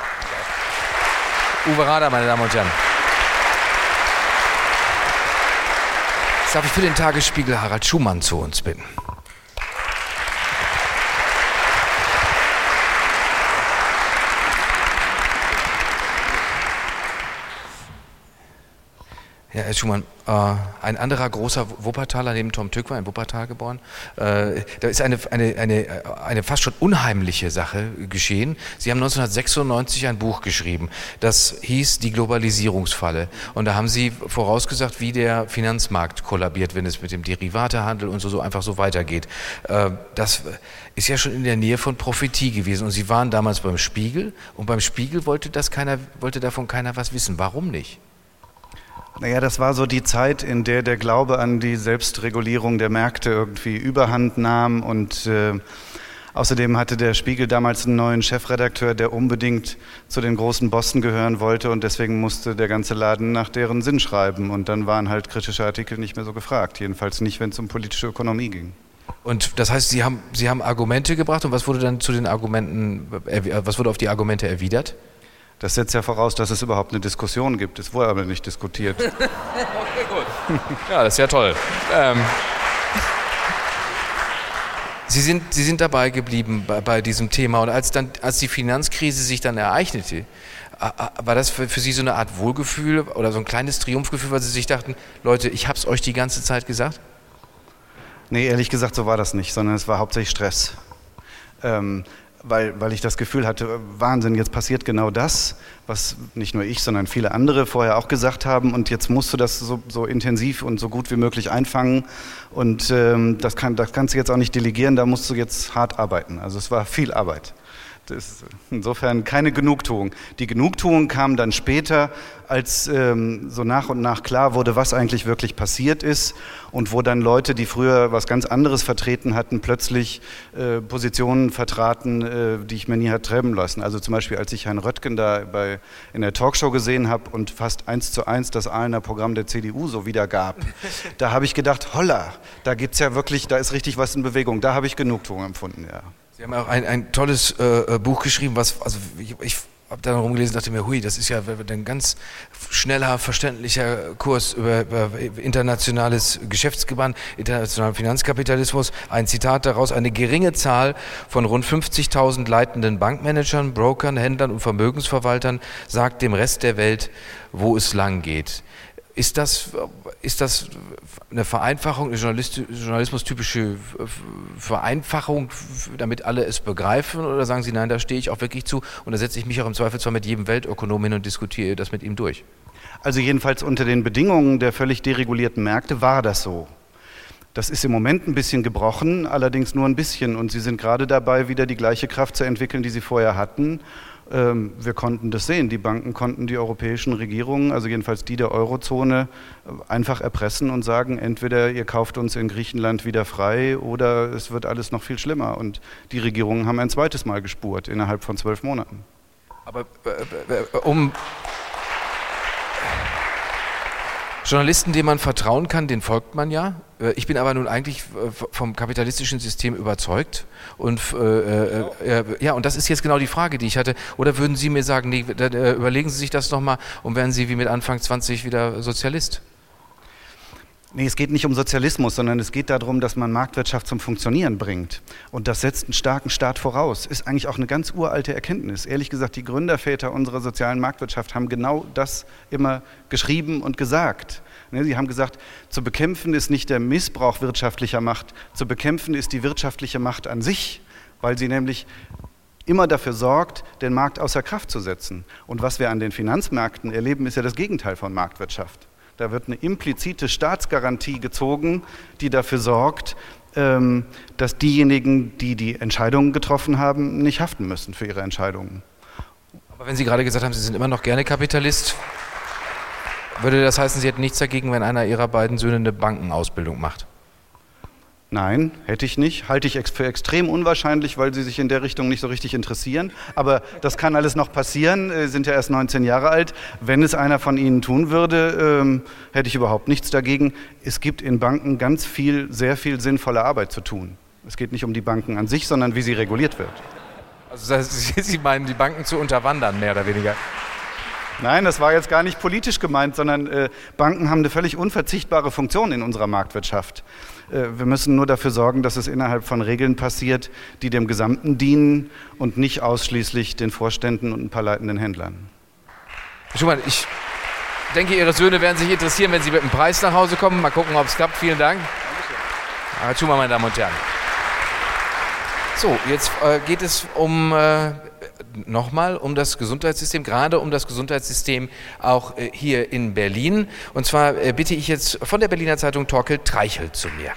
Uwe Rader, meine Damen und Herren. Jetzt darf ich für den Tagesspiegel Harald Schumann zu uns bitten. Ja, Herr Schumann, ein anderer großer Wuppertaler, neben Tom Tück war in Wuppertal geboren, da ist eine fast schon unheimliche Sache geschehen. Sie haben 1996 ein Buch geschrieben, das hieß Die Globalisierungsfalle. Und da haben Sie vorausgesagt, wie der Finanzmarkt kollabiert, wenn es mit dem Derivatehandel und so einfach so weitergeht. Das ist ja schon in der Nähe von Prophetie gewesen. Und Sie waren damals beim Spiegel und beim Spiegel wollte davon keiner was wissen. Warum nicht? Naja, das war so die Zeit, in der der Glaube an die Selbstregulierung der Märkte irgendwie Überhand nahm und außerdem hatte der Spiegel damals einen neuen Chefredakteur, der unbedingt zu den großen Bossen gehören wollte und deswegen musste der ganze Laden nach deren Sinn schreiben und dann waren halt kritische Artikel nicht mehr so gefragt, jedenfalls nicht, wenn es um politische Ökonomie ging. Und das heißt, Sie haben Argumente gebracht und was wurde dann zu den Argumenten, was wurde auf die Argumente erwidert? Das setzt ja voraus, dass es überhaupt eine Diskussion gibt. Es wurde aber nicht diskutiert. Okay, gut. Ja, das ist ja toll. Sie sind dabei geblieben bei diesem Thema. Und als die Finanzkrise sich dann ereignete, war das für Sie so eine Art Wohlgefühl oder so ein kleines Triumphgefühl, weil Sie sich dachten, Leute, ich habe es euch die ganze Zeit gesagt? Nee, ehrlich gesagt, so war das nicht, sondern es war hauptsächlich Stress. Weil ich das Gefühl hatte, Wahnsinn, jetzt passiert genau das, was nicht nur ich, sondern viele andere vorher auch gesagt haben und jetzt musst du das so intensiv und so gut wie möglich einfangen und das kannst du jetzt auch nicht delegieren, da musst du jetzt hart arbeiten. Also es war viel Arbeit. Das ist insofern keine Genugtuung. Die Genugtuung kam dann später, als so nach und nach klar wurde, was eigentlich wirklich passiert ist und wo dann Leute, die früher was ganz anderes vertreten hatten, plötzlich Positionen vertraten, die ich mir nie hatte treiben lassen. Also zum Beispiel, als ich Herrn Röttgen da in der Talkshow gesehen habe und fast 1:1 das Ahlener Programm der CDU so wiedergab, da habe ich gedacht, holla, da gibt's ja wirklich, da ist richtig was in Bewegung. Da habe ich Genugtuung empfunden, ja. Sie haben auch ein tolles Buch geschrieben, ich habe da rumgelesen und dachte mir, hui, das ist ja ein ganz schneller, verständlicher Kurs über internationales Geschäftsgebaren, internationalen Finanzkapitalismus. Ein Zitat daraus: Eine geringe Zahl von rund 50.000 leitenden Bankmanagern, Brokern, Händlern und Vermögensverwaltern sagt dem Rest der Welt, wo es lang geht. Ist das eine Vereinfachung, eine journalismus-typische Vereinfachung, damit alle es begreifen? Oder sagen Sie, nein, da stehe ich auch wirklich zu und da setze ich mich auch im Zweifelsfall mit jedem Weltökonom hin und diskutiere das mit ihm durch? Also jedenfalls unter den Bedingungen der völlig deregulierten Märkte war das so. Das ist im Moment ein bisschen gebrochen, allerdings nur ein bisschen. Und Sie sind gerade dabei, wieder die gleiche Kraft zu entwickeln, die Sie vorher hatten. Wir konnten das sehen. Die Banken konnten die europäischen Regierungen, also jedenfalls die der Eurozone, einfach erpressen und sagen, entweder ihr kauft uns in Griechenland wieder frei oder es wird alles noch viel schlimmer. Und die Regierungen haben ein zweites Mal gespurt innerhalb von 12 Monaten. Aber Journalisten, denen man vertrauen kann, den folgt man ja. Ich bin aber nun eigentlich vom kapitalistischen System überzeugt. Und ja, und das ist jetzt genau die Frage, die ich hatte. Oder würden Sie mir sagen, nee, überlegen Sie sich das nochmal und werden Sie wie mit Anfang 20 wieder Sozialist? Nee, es geht nicht um Sozialismus, sondern es geht darum, dass man Marktwirtschaft zum Funktionieren bringt. Und das setzt einen starken Staat voraus. Ist eigentlich auch eine ganz uralte Erkenntnis. Ehrlich gesagt, die Gründerväter unserer sozialen Marktwirtschaft haben genau das immer geschrieben und gesagt. Sie haben gesagt, zu bekämpfen ist nicht der Missbrauch wirtschaftlicher Macht, zu bekämpfen ist die wirtschaftliche Macht an sich, weil sie nämlich immer dafür sorgt, den Markt außer Kraft zu setzen. Und was wir an den Finanzmärkten erleben, ist ja das Gegenteil von Marktwirtschaft. Da wird eine implizite Staatsgarantie gezogen, die dafür sorgt, dass diejenigen, die die Entscheidungen getroffen haben, nicht haften müssen für ihre Entscheidungen. Aber wenn Sie gerade gesagt haben, Sie sind immer noch gerne Kapitalist, würde das heißen, Sie hätten nichts dagegen, wenn einer Ihrer beiden Söhne eine Bankenausbildung macht? Nein, hätte ich nicht. Halte ich für extrem unwahrscheinlich, weil sie sich in der Richtung nicht so richtig interessieren. Aber das kann alles noch passieren. Sie sind ja erst 19 Jahre alt. Wenn es einer von Ihnen tun würde, hätte ich überhaupt nichts dagegen. Es gibt in Banken sehr viel sinnvolle Arbeit zu tun. Es geht nicht um die Banken an sich, sondern wie sie reguliert wird. Also das heißt, Sie meinen, die Banken zu unterwandern, mehr oder weniger? Nein, das war jetzt gar nicht politisch gemeint, sondern Banken haben eine völlig unverzichtbare Funktion in unserer Marktwirtschaft. Wir müssen nur dafür sorgen, dass es innerhalb von Regeln passiert, die dem Gesamten dienen und nicht ausschließlich den Vorständen und ein paar leitenden Händlern. Herr Schumann, ich denke, Ihre Söhne werden sich interessieren, wenn Sie mit dem Preis nach Hause kommen. Mal gucken, ob es klappt. Vielen Dank. Herr Schumann, meine Damen und Herren. So, jetzt geht es nochmal um das Gesundheitssystem, gerade um das Gesundheitssystem auch hier in Berlin. Und zwar bitte ich jetzt von der Berliner Zeitung Torkel Treichel zu mir.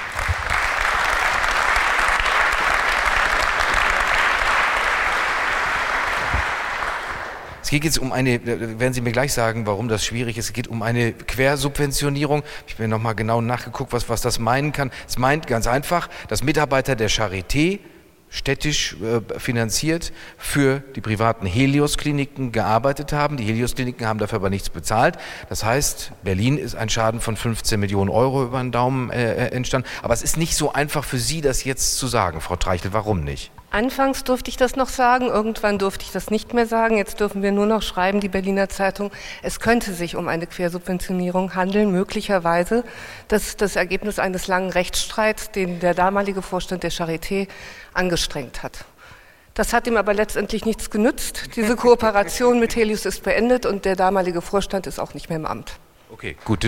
Es geht jetzt um eine, werden Sie mir gleich sagen, warum das schwierig ist, es geht um eine Quersubventionierung. Ich habe mir nochmal genau nachgeguckt, was das meinen kann. Es meint ganz einfach, dass Mitarbeiter der Charité städtisch finanziert für die privaten Helios-Kliniken gearbeitet haben. Die Helios-Kliniken haben dafür aber nichts bezahlt. Das heißt, Berlin ist ein Schaden von 15 Millionen Euro über den Daumen entstanden. Aber es ist nicht so einfach für Sie, das jetzt zu sagen, Frau Treichel. Warum nicht? Anfangs durfte ich das noch sagen, irgendwann durfte ich das nicht mehr sagen. Jetzt dürfen wir nur noch schreiben, die Berliner Zeitung, es könnte sich um eine Quersubventionierung handeln, möglicherweise. Das ist das Ergebnis eines langen Rechtsstreits, den der damalige Vorstand der Charité angestrengt hat. Das hat ihm aber letztendlich nichts genützt. Diese Kooperation mit Helios ist beendet und der damalige Vorstand ist auch nicht mehr im Amt. Okay, gut.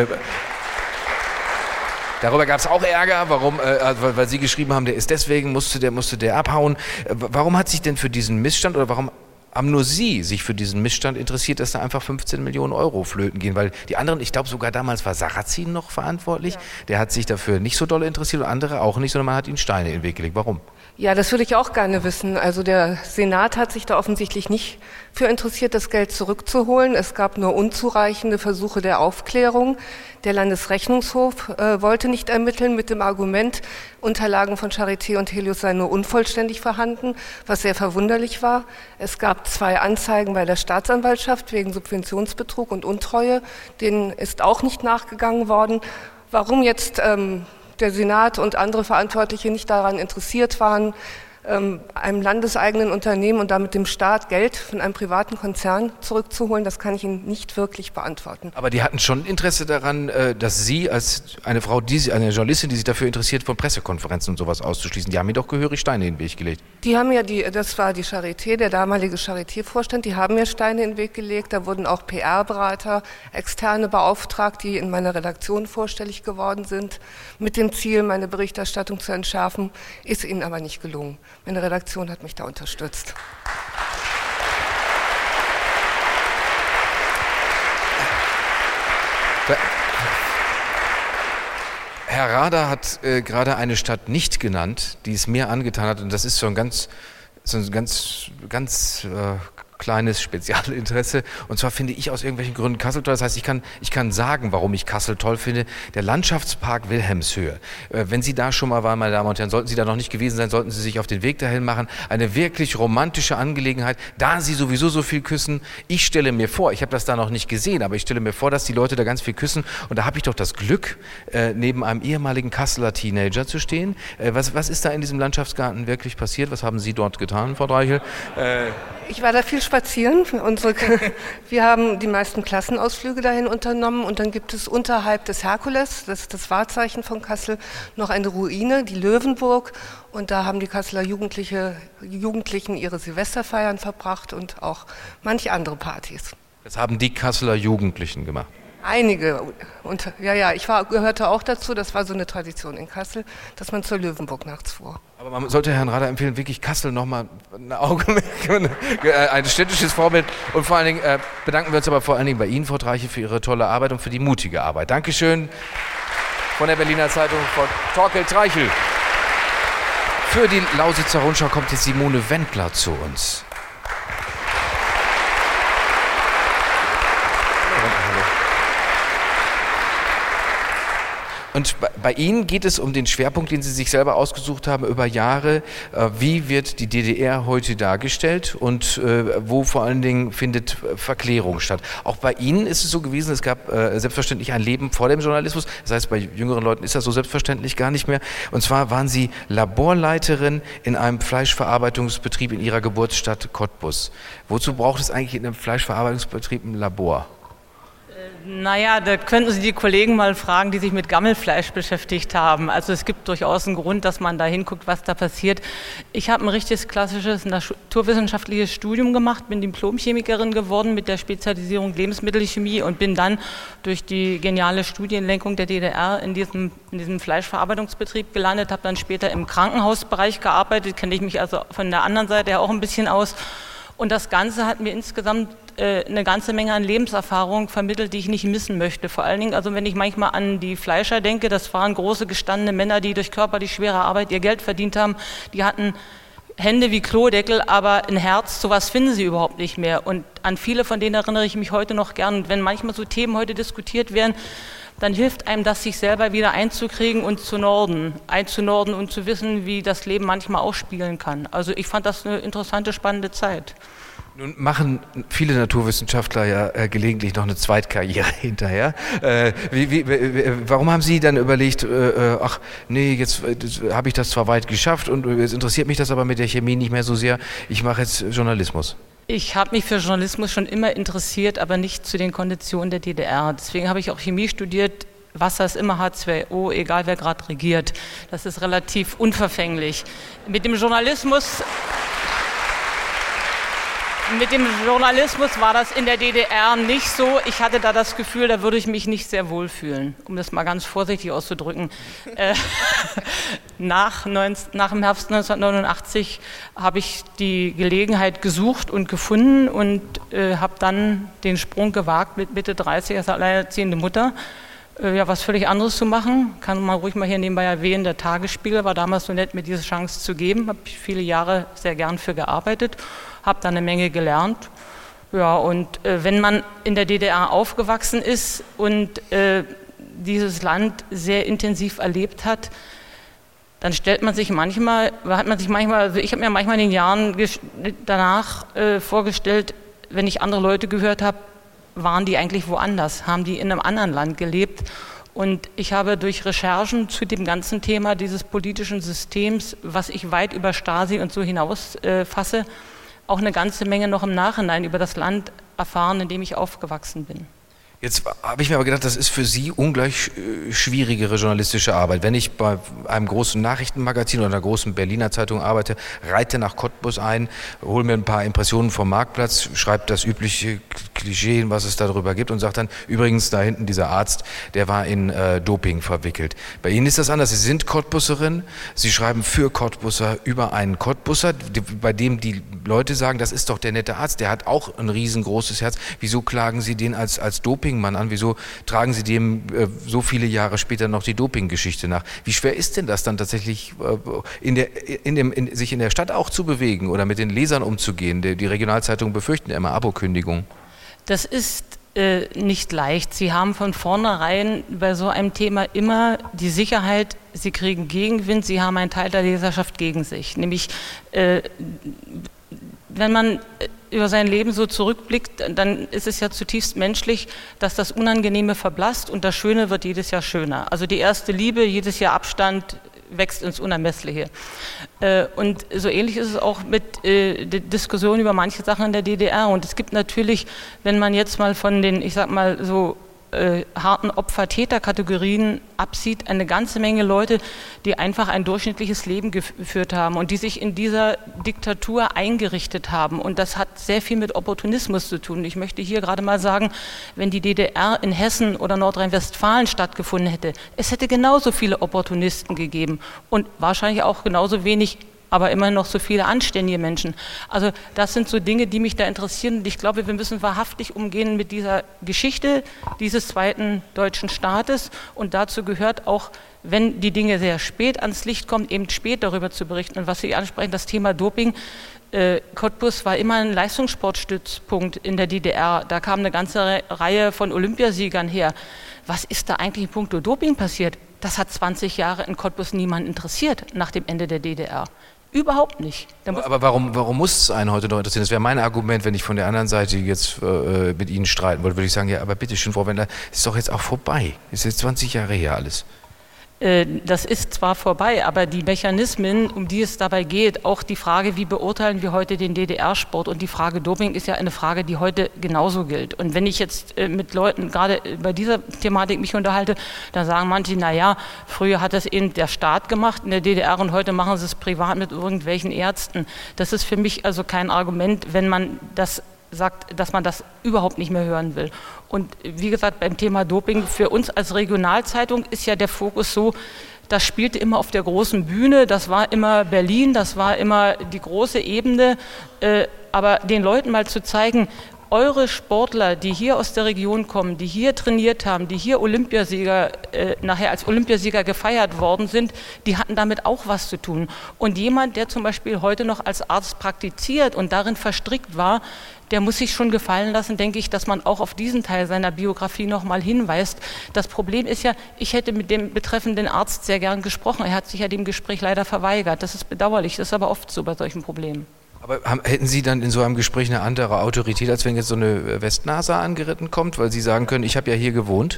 Darüber gab es auch Ärger, warum, weil Sie geschrieben haben, der ist deswegen, musste der abhauen. Warum hat sich denn für diesen Missstand oder warum haben nur Sie sich für diesen Missstand interessiert, dass da einfach 15 Millionen Euro flöten gehen? Weil die anderen, ich glaube sogar damals war Sarrazin noch verantwortlich, ja. Der hat sich dafür nicht so doll interessiert und andere auch nicht, sondern man hat ihnen Steine in den Weg gelegt. Warum? Ja, das würde ich auch gerne wissen. Also der Senat hat sich da offensichtlich nicht für interessiert, das Geld zurückzuholen. Es gab nur unzureichende Versuche der Aufklärung. Der Landesrechnungshof wollte nicht ermitteln mit dem Argument, Unterlagen von Charité und Helios seien nur unvollständig vorhanden, was sehr verwunderlich war. Es gab 2 Anzeigen bei der Staatsanwaltschaft wegen Subventionsbetrug und Untreue. Denen ist auch nicht nachgegangen worden. Warum jetzt der Senat und andere Verantwortliche nicht daran interessiert waren, einem landeseigenen Unternehmen und damit dem Staat Geld von einem privaten Konzern zurückzuholen, das kann ich Ihnen nicht wirklich beantworten. Aber die hatten schon Interesse daran, dass Sie als eine Frau, eine Journalistin, die sich dafür interessiert, von Pressekonferenzen und sowas auszuschließen, die haben mir doch gehörig Steine in den Weg gelegt. Die haben ja das war die Charité, der damalige Charité-Vorstand, die haben mir Steine in den Weg gelegt. Da wurden auch PR-Berater, Externe beauftragt, die in meiner Redaktion vorstellig geworden sind, mit dem Ziel, meine Berichterstattung zu entschärfen, ist ihnen aber nicht gelungen. Meine Redaktion hat mich da unterstützt. Herr Rader hat gerade eine Stadt nicht genannt, die es mir angetan hat, und das ist so ein ganz kleines Spezialinteresse. Und zwar finde ich aus irgendwelchen Gründen Kassel toll. Das heißt, ich kann sagen, warum ich Kassel toll finde. Der Landschaftspark Wilhelmshöhe. Wenn Sie da schon mal waren, meine Damen und Herren, sollten Sie da noch nicht gewesen sein, sollten Sie sich auf den Weg dahin machen. Eine wirklich romantische Angelegenheit, da Sie sowieso so viel küssen. Ich stelle mir vor, ich habe das da noch nicht gesehen, aber ich stelle mir vor, dass die Leute da ganz viel küssen. Und da habe ich doch das Glück, neben einem ehemaligen Kasseler Teenager zu stehen. Was ist da in diesem Landschaftsgarten wirklich passiert? Was haben Sie dort getan, Frau Treichel? Ich war da viel spazieren. Wir haben die meisten Klassenausflüge dahin unternommen und dann gibt es unterhalb des Herkules, das ist das Wahrzeichen von Kassel, noch eine Ruine, die Löwenburg. Und da haben die Kasseler Jugendlichen ihre Silvesterfeiern verbracht und auch manche andere Partys. Das haben die Kasseler Jugendlichen gemacht? Einige. Und gehörte auch dazu, das war so eine Tradition in Kassel, dass man zur Löwenburg nachts fuhr. Aber man sollte Herrn Rader empfehlen, wirklich Kassel nochmal ein Auge, ein städtisches Vorbild. Und vor allen Dingen bedanken wir uns aber vor allen Dingen bei Ihnen, Frau Treichel, für Ihre tolle Arbeit und für die mutige Arbeit. Dankeschön von der Berliner Zeitung von Torkel Treichel. Für die Lausitzer Rundschau kommt jetzt Simone Wendler zu uns. Und bei Ihnen geht es um den Schwerpunkt, den Sie sich selber ausgesucht haben über Jahre. Wie wird die DDR heute dargestellt und wo vor allen Dingen findet Verklärung statt? Auch bei Ihnen ist es so gewesen, es gab selbstverständlich ein Leben vor dem Journalismus. Das heißt, bei jüngeren Leuten ist das so selbstverständlich gar nicht mehr. Und zwar waren Sie Laborleiterin in einem Fleischverarbeitungsbetrieb in Ihrer Geburtsstadt Cottbus. Wozu braucht es eigentlich in einem Fleischverarbeitungsbetrieb ein Labor? Naja, da könnten Sie die Kollegen mal fragen, die sich mit Gammelfleisch beschäftigt haben. Also es gibt durchaus einen Grund, dass man da hinguckt, was da passiert. Ich habe ein richtiges klassisches naturwissenschaftliches Studium gemacht, bin Diplom-Chemikerin geworden mit der Spezialisierung Lebensmittelchemie und bin dann durch die geniale Studienlenkung der DDR in diesem Fleischverarbeitungsbetrieb gelandet, habe dann später im Krankenhausbereich gearbeitet, kenne ich mich also von der anderen Seite ja auch ein bisschen aus. Und das Ganze hat mir insgesamt eine ganze Menge an Lebenserfahrung vermittelt, die ich nicht missen möchte. Vor allen Dingen, also wenn ich manchmal an die Fleischer denke, das waren große gestandene Männer, die durch körperlich schwere Arbeit ihr Geld verdient haben. Die hatten Hände wie Klodeckel, aber ein Herz, sowas finden sie überhaupt nicht mehr. Und an viele von denen erinnere ich mich heute noch gern. Und wenn manchmal so Themen heute diskutiert werden, dann hilft einem das, sich selber wieder einzukriegen und einzunorden und zu wissen, wie das Leben manchmal ausspielen kann. Also ich fand das eine interessante, spannende Zeit. Nun machen viele Naturwissenschaftler ja gelegentlich noch eine Zweitkarriere hinterher. Warum haben Sie dann überlegt, ach nee, jetzt habe ich das zwar weit geschafft und jetzt interessiert mich das aber mit der Chemie nicht mehr so sehr, ich mache jetzt Journalismus? Ich habe mich für Journalismus schon immer interessiert, aber nicht zu den Konditionen der DDR. Deswegen habe ich auch Chemie studiert. Wasser ist immer H2O, egal wer gerade regiert. Das ist relativ unverfänglich. Mit dem Journalismus war das in der DDR nicht so. Ich hatte da das Gefühl, da würde ich mich nicht sehr wohlfühlen, um das mal ganz vorsichtig auszudrücken. Nach dem Herbst 1989 habe ich die Gelegenheit gesucht und gefunden und habe dann den Sprung gewagt, mit Mitte 30 als alleinerziehende Mutter was völlig anderes zu machen. Kann man ruhig mal hier nebenbei erwähnen, der Tagesspiegel war damals so nett, mir diese Chance zu geben. Habe ich viele Jahre sehr gern für gearbeitet, habe da eine Menge gelernt. Ja, und wenn man in der DDR aufgewachsen ist und dieses Land sehr intensiv erlebt hat, dann stellt man sich manchmal, also ich habe mir manchmal in den Jahren danach vorgestellt, wenn ich andere Leute gehört habe, waren die eigentlich woanders, haben die in einem anderen Land gelebt. Und ich habe durch Recherchen zu dem ganzen Thema dieses politischen Systems, was ich weit über Stasi und so hinaus fasse, auch eine ganze Menge noch im Nachhinein über das Land erfahren, in dem ich aufgewachsen bin. Jetzt habe ich mir aber gedacht, das ist für Sie ungleich schwierigere journalistische Arbeit. Wenn ich bei einem großen Nachrichtenmagazin oder einer großen Berliner Zeitung arbeite, reite nach Cottbus ein, hole mir ein paar Impressionen vom Marktplatz, schreibe das übliche Klischee, was es darüber gibt und sage dann, übrigens da hinten dieser Arzt, der war in Doping verwickelt. Bei Ihnen ist das anders. Sie sind Cottbusserin, Sie schreiben für Cottbusser über einen Cottbusser, bei dem die Leute sagen, das ist doch der nette Arzt, der hat auch ein riesengroßes Herz. Wieso klagen Sie den als Dopingmann an? Wieso tragen Sie dem so viele Jahre später noch die Dopinggeschichte nach? Wie schwer ist denn das dann tatsächlich, sich in der Stadt auch zu bewegen oder mit den Lesern umzugehen? Die Regionalzeitungen befürchten ja immer Abokündigung. Das ist nicht leicht. Sie haben von vornherein bei so einem Thema immer die Sicherheit, Sie kriegen Gegenwind, Sie haben einen Teil der Leserschaft gegen sich. Nämlich, wenn man über sein Leben so zurückblickt, dann ist es ja zutiefst menschlich, dass das Unangenehme verblasst und das Schöne wird jedes Jahr schöner. Also die erste Liebe, jedes Jahr Abstand, wächst ins Unermessliche. Und so ähnlich ist es auch mit der Diskussion über manche Sachen in der DDR. Und es gibt natürlich, wenn man jetzt mal von den, ich sag mal so, harten Opfer-Täter-Kategorien absieht, eine ganze Menge Leute, die einfach ein durchschnittliches Leben geführt haben und die sich in dieser Diktatur eingerichtet haben. Und das hat sehr viel mit Opportunismus zu tun. Ich möchte hier gerade mal sagen, wenn die DDR in Hessen oder Nordrhein-Westfalen stattgefunden hätte, es hätte genauso viele Opportunisten gegeben und wahrscheinlich auch genauso wenig, aber immer noch so viele anständige Menschen. Also das sind so Dinge, die mich da interessieren und ich glaube, wir müssen wahrhaftig umgehen mit dieser Geschichte dieses zweiten deutschen Staates und dazu gehört auch, wenn die Dinge sehr spät ans Licht kommen, eben spät darüber zu berichten. Und was Sie ansprechen, das Thema Doping, Cottbus war immer ein Leistungssportstützpunkt in der DDR. Da kam eine ganze Reihe von Olympiasiegern her. Was ist da eigentlich in puncto Doping passiert? Das hat 20 Jahre in Cottbus niemand interessiert nach dem Ende der DDR. Überhaupt nicht. Aber warum muss es einen heute noch interessieren? Das wäre mein Argument, wenn ich von der anderen Seite jetzt mit Ihnen streiten wollte, würde ich sagen, ja, aber bitte schön, Frau Wendler, ist doch jetzt auch vorbei. Ist jetzt 20 Jahre her alles. Das ist zwar vorbei, aber die Mechanismen, um die es dabei geht, auch die Frage, wie beurteilen wir heute den DDR-Sport und die Frage Doping ist ja eine Frage, die heute genauso gilt. Und wenn ich jetzt mit Leuten gerade bei dieser Thematik mich unterhalte, dann sagen manche, naja, früher hat das eben der Staat gemacht in der DDR und heute machen sie es privat mit irgendwelchen Ärzten. Das ist für mich also kein Argument, wenn man das sagt, dass man das überhaupt nicht mehr hören will. Und wie gesagt, beim Thema Doping, für uns als Regionalzeitung ist ja der Fokus so, das spielte immer auf der großen Bühne, das war immer Berlin, das war immer die große Ebene, aber den Leuten mal zu zeigen, eure Sportler, die hier aus der Region kommen, die hier trainiert haben, die hier Olympiasieger, nachher als Olympiasieger gefeiert worden sind, die hatten damit auch was zu tun. Und jemand, der zum Beispiel heute noch als Arzt praktiziert und darin verstrickt war, der muss sich schon gefallen lassen, denke ich, dass man auch auf diesen Teil seiner Biografie nochmal hinweist. Das Problem ist ja, ich hätte mit dem betreffenden Arzt sehr gern gesprochen. Er hat sich ja dem Gespräch leider verweigert. Das ist bedauerlich, das ist aber oft so bei solchen Problemen. Aber hätten Sie dann in so einem Gespräch eine andere Autorität, als wenn jetzt so eine Westnase angeritten kommt, weil Sie sagen können, ich habe ja hier gewohnt?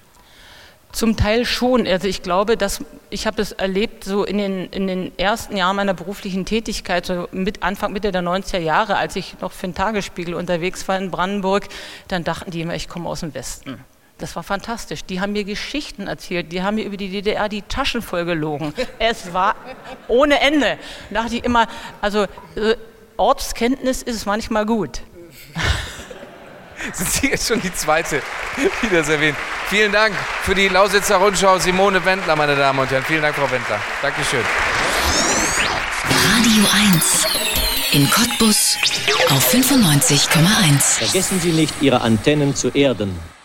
Zum Teil schon. Also ich glaube, dass ich habe es erlebt, so in den ersten Jahren meiner beruflichen Tätigkeit, so Mitte der 90er Jahre, als ich noch für den Tagesspiegel unterwegs war in Brandenburg, dann dachten die immer, ich komme aus dem Westen. Das war fantastisch. Die haben mir Geschichten erzählt, die haben mir über die DDR die Taschen voll gelogen. Es war ohne Ende. Da dachte ich immer, also Ortskenntnis ist manchmal gut. Sind Sie jetzt schon die zweite, die das erwähnt. Vielen Dank für die Lausitzer Rundschau, Simone Wendler, meine Damen und Herren. Vielen Dank, Frau Wendler. Dankeschön. Radio 1 in Cottbus auf 95,1. Vergessen Sie nicht, Ihre Antennen zu erden.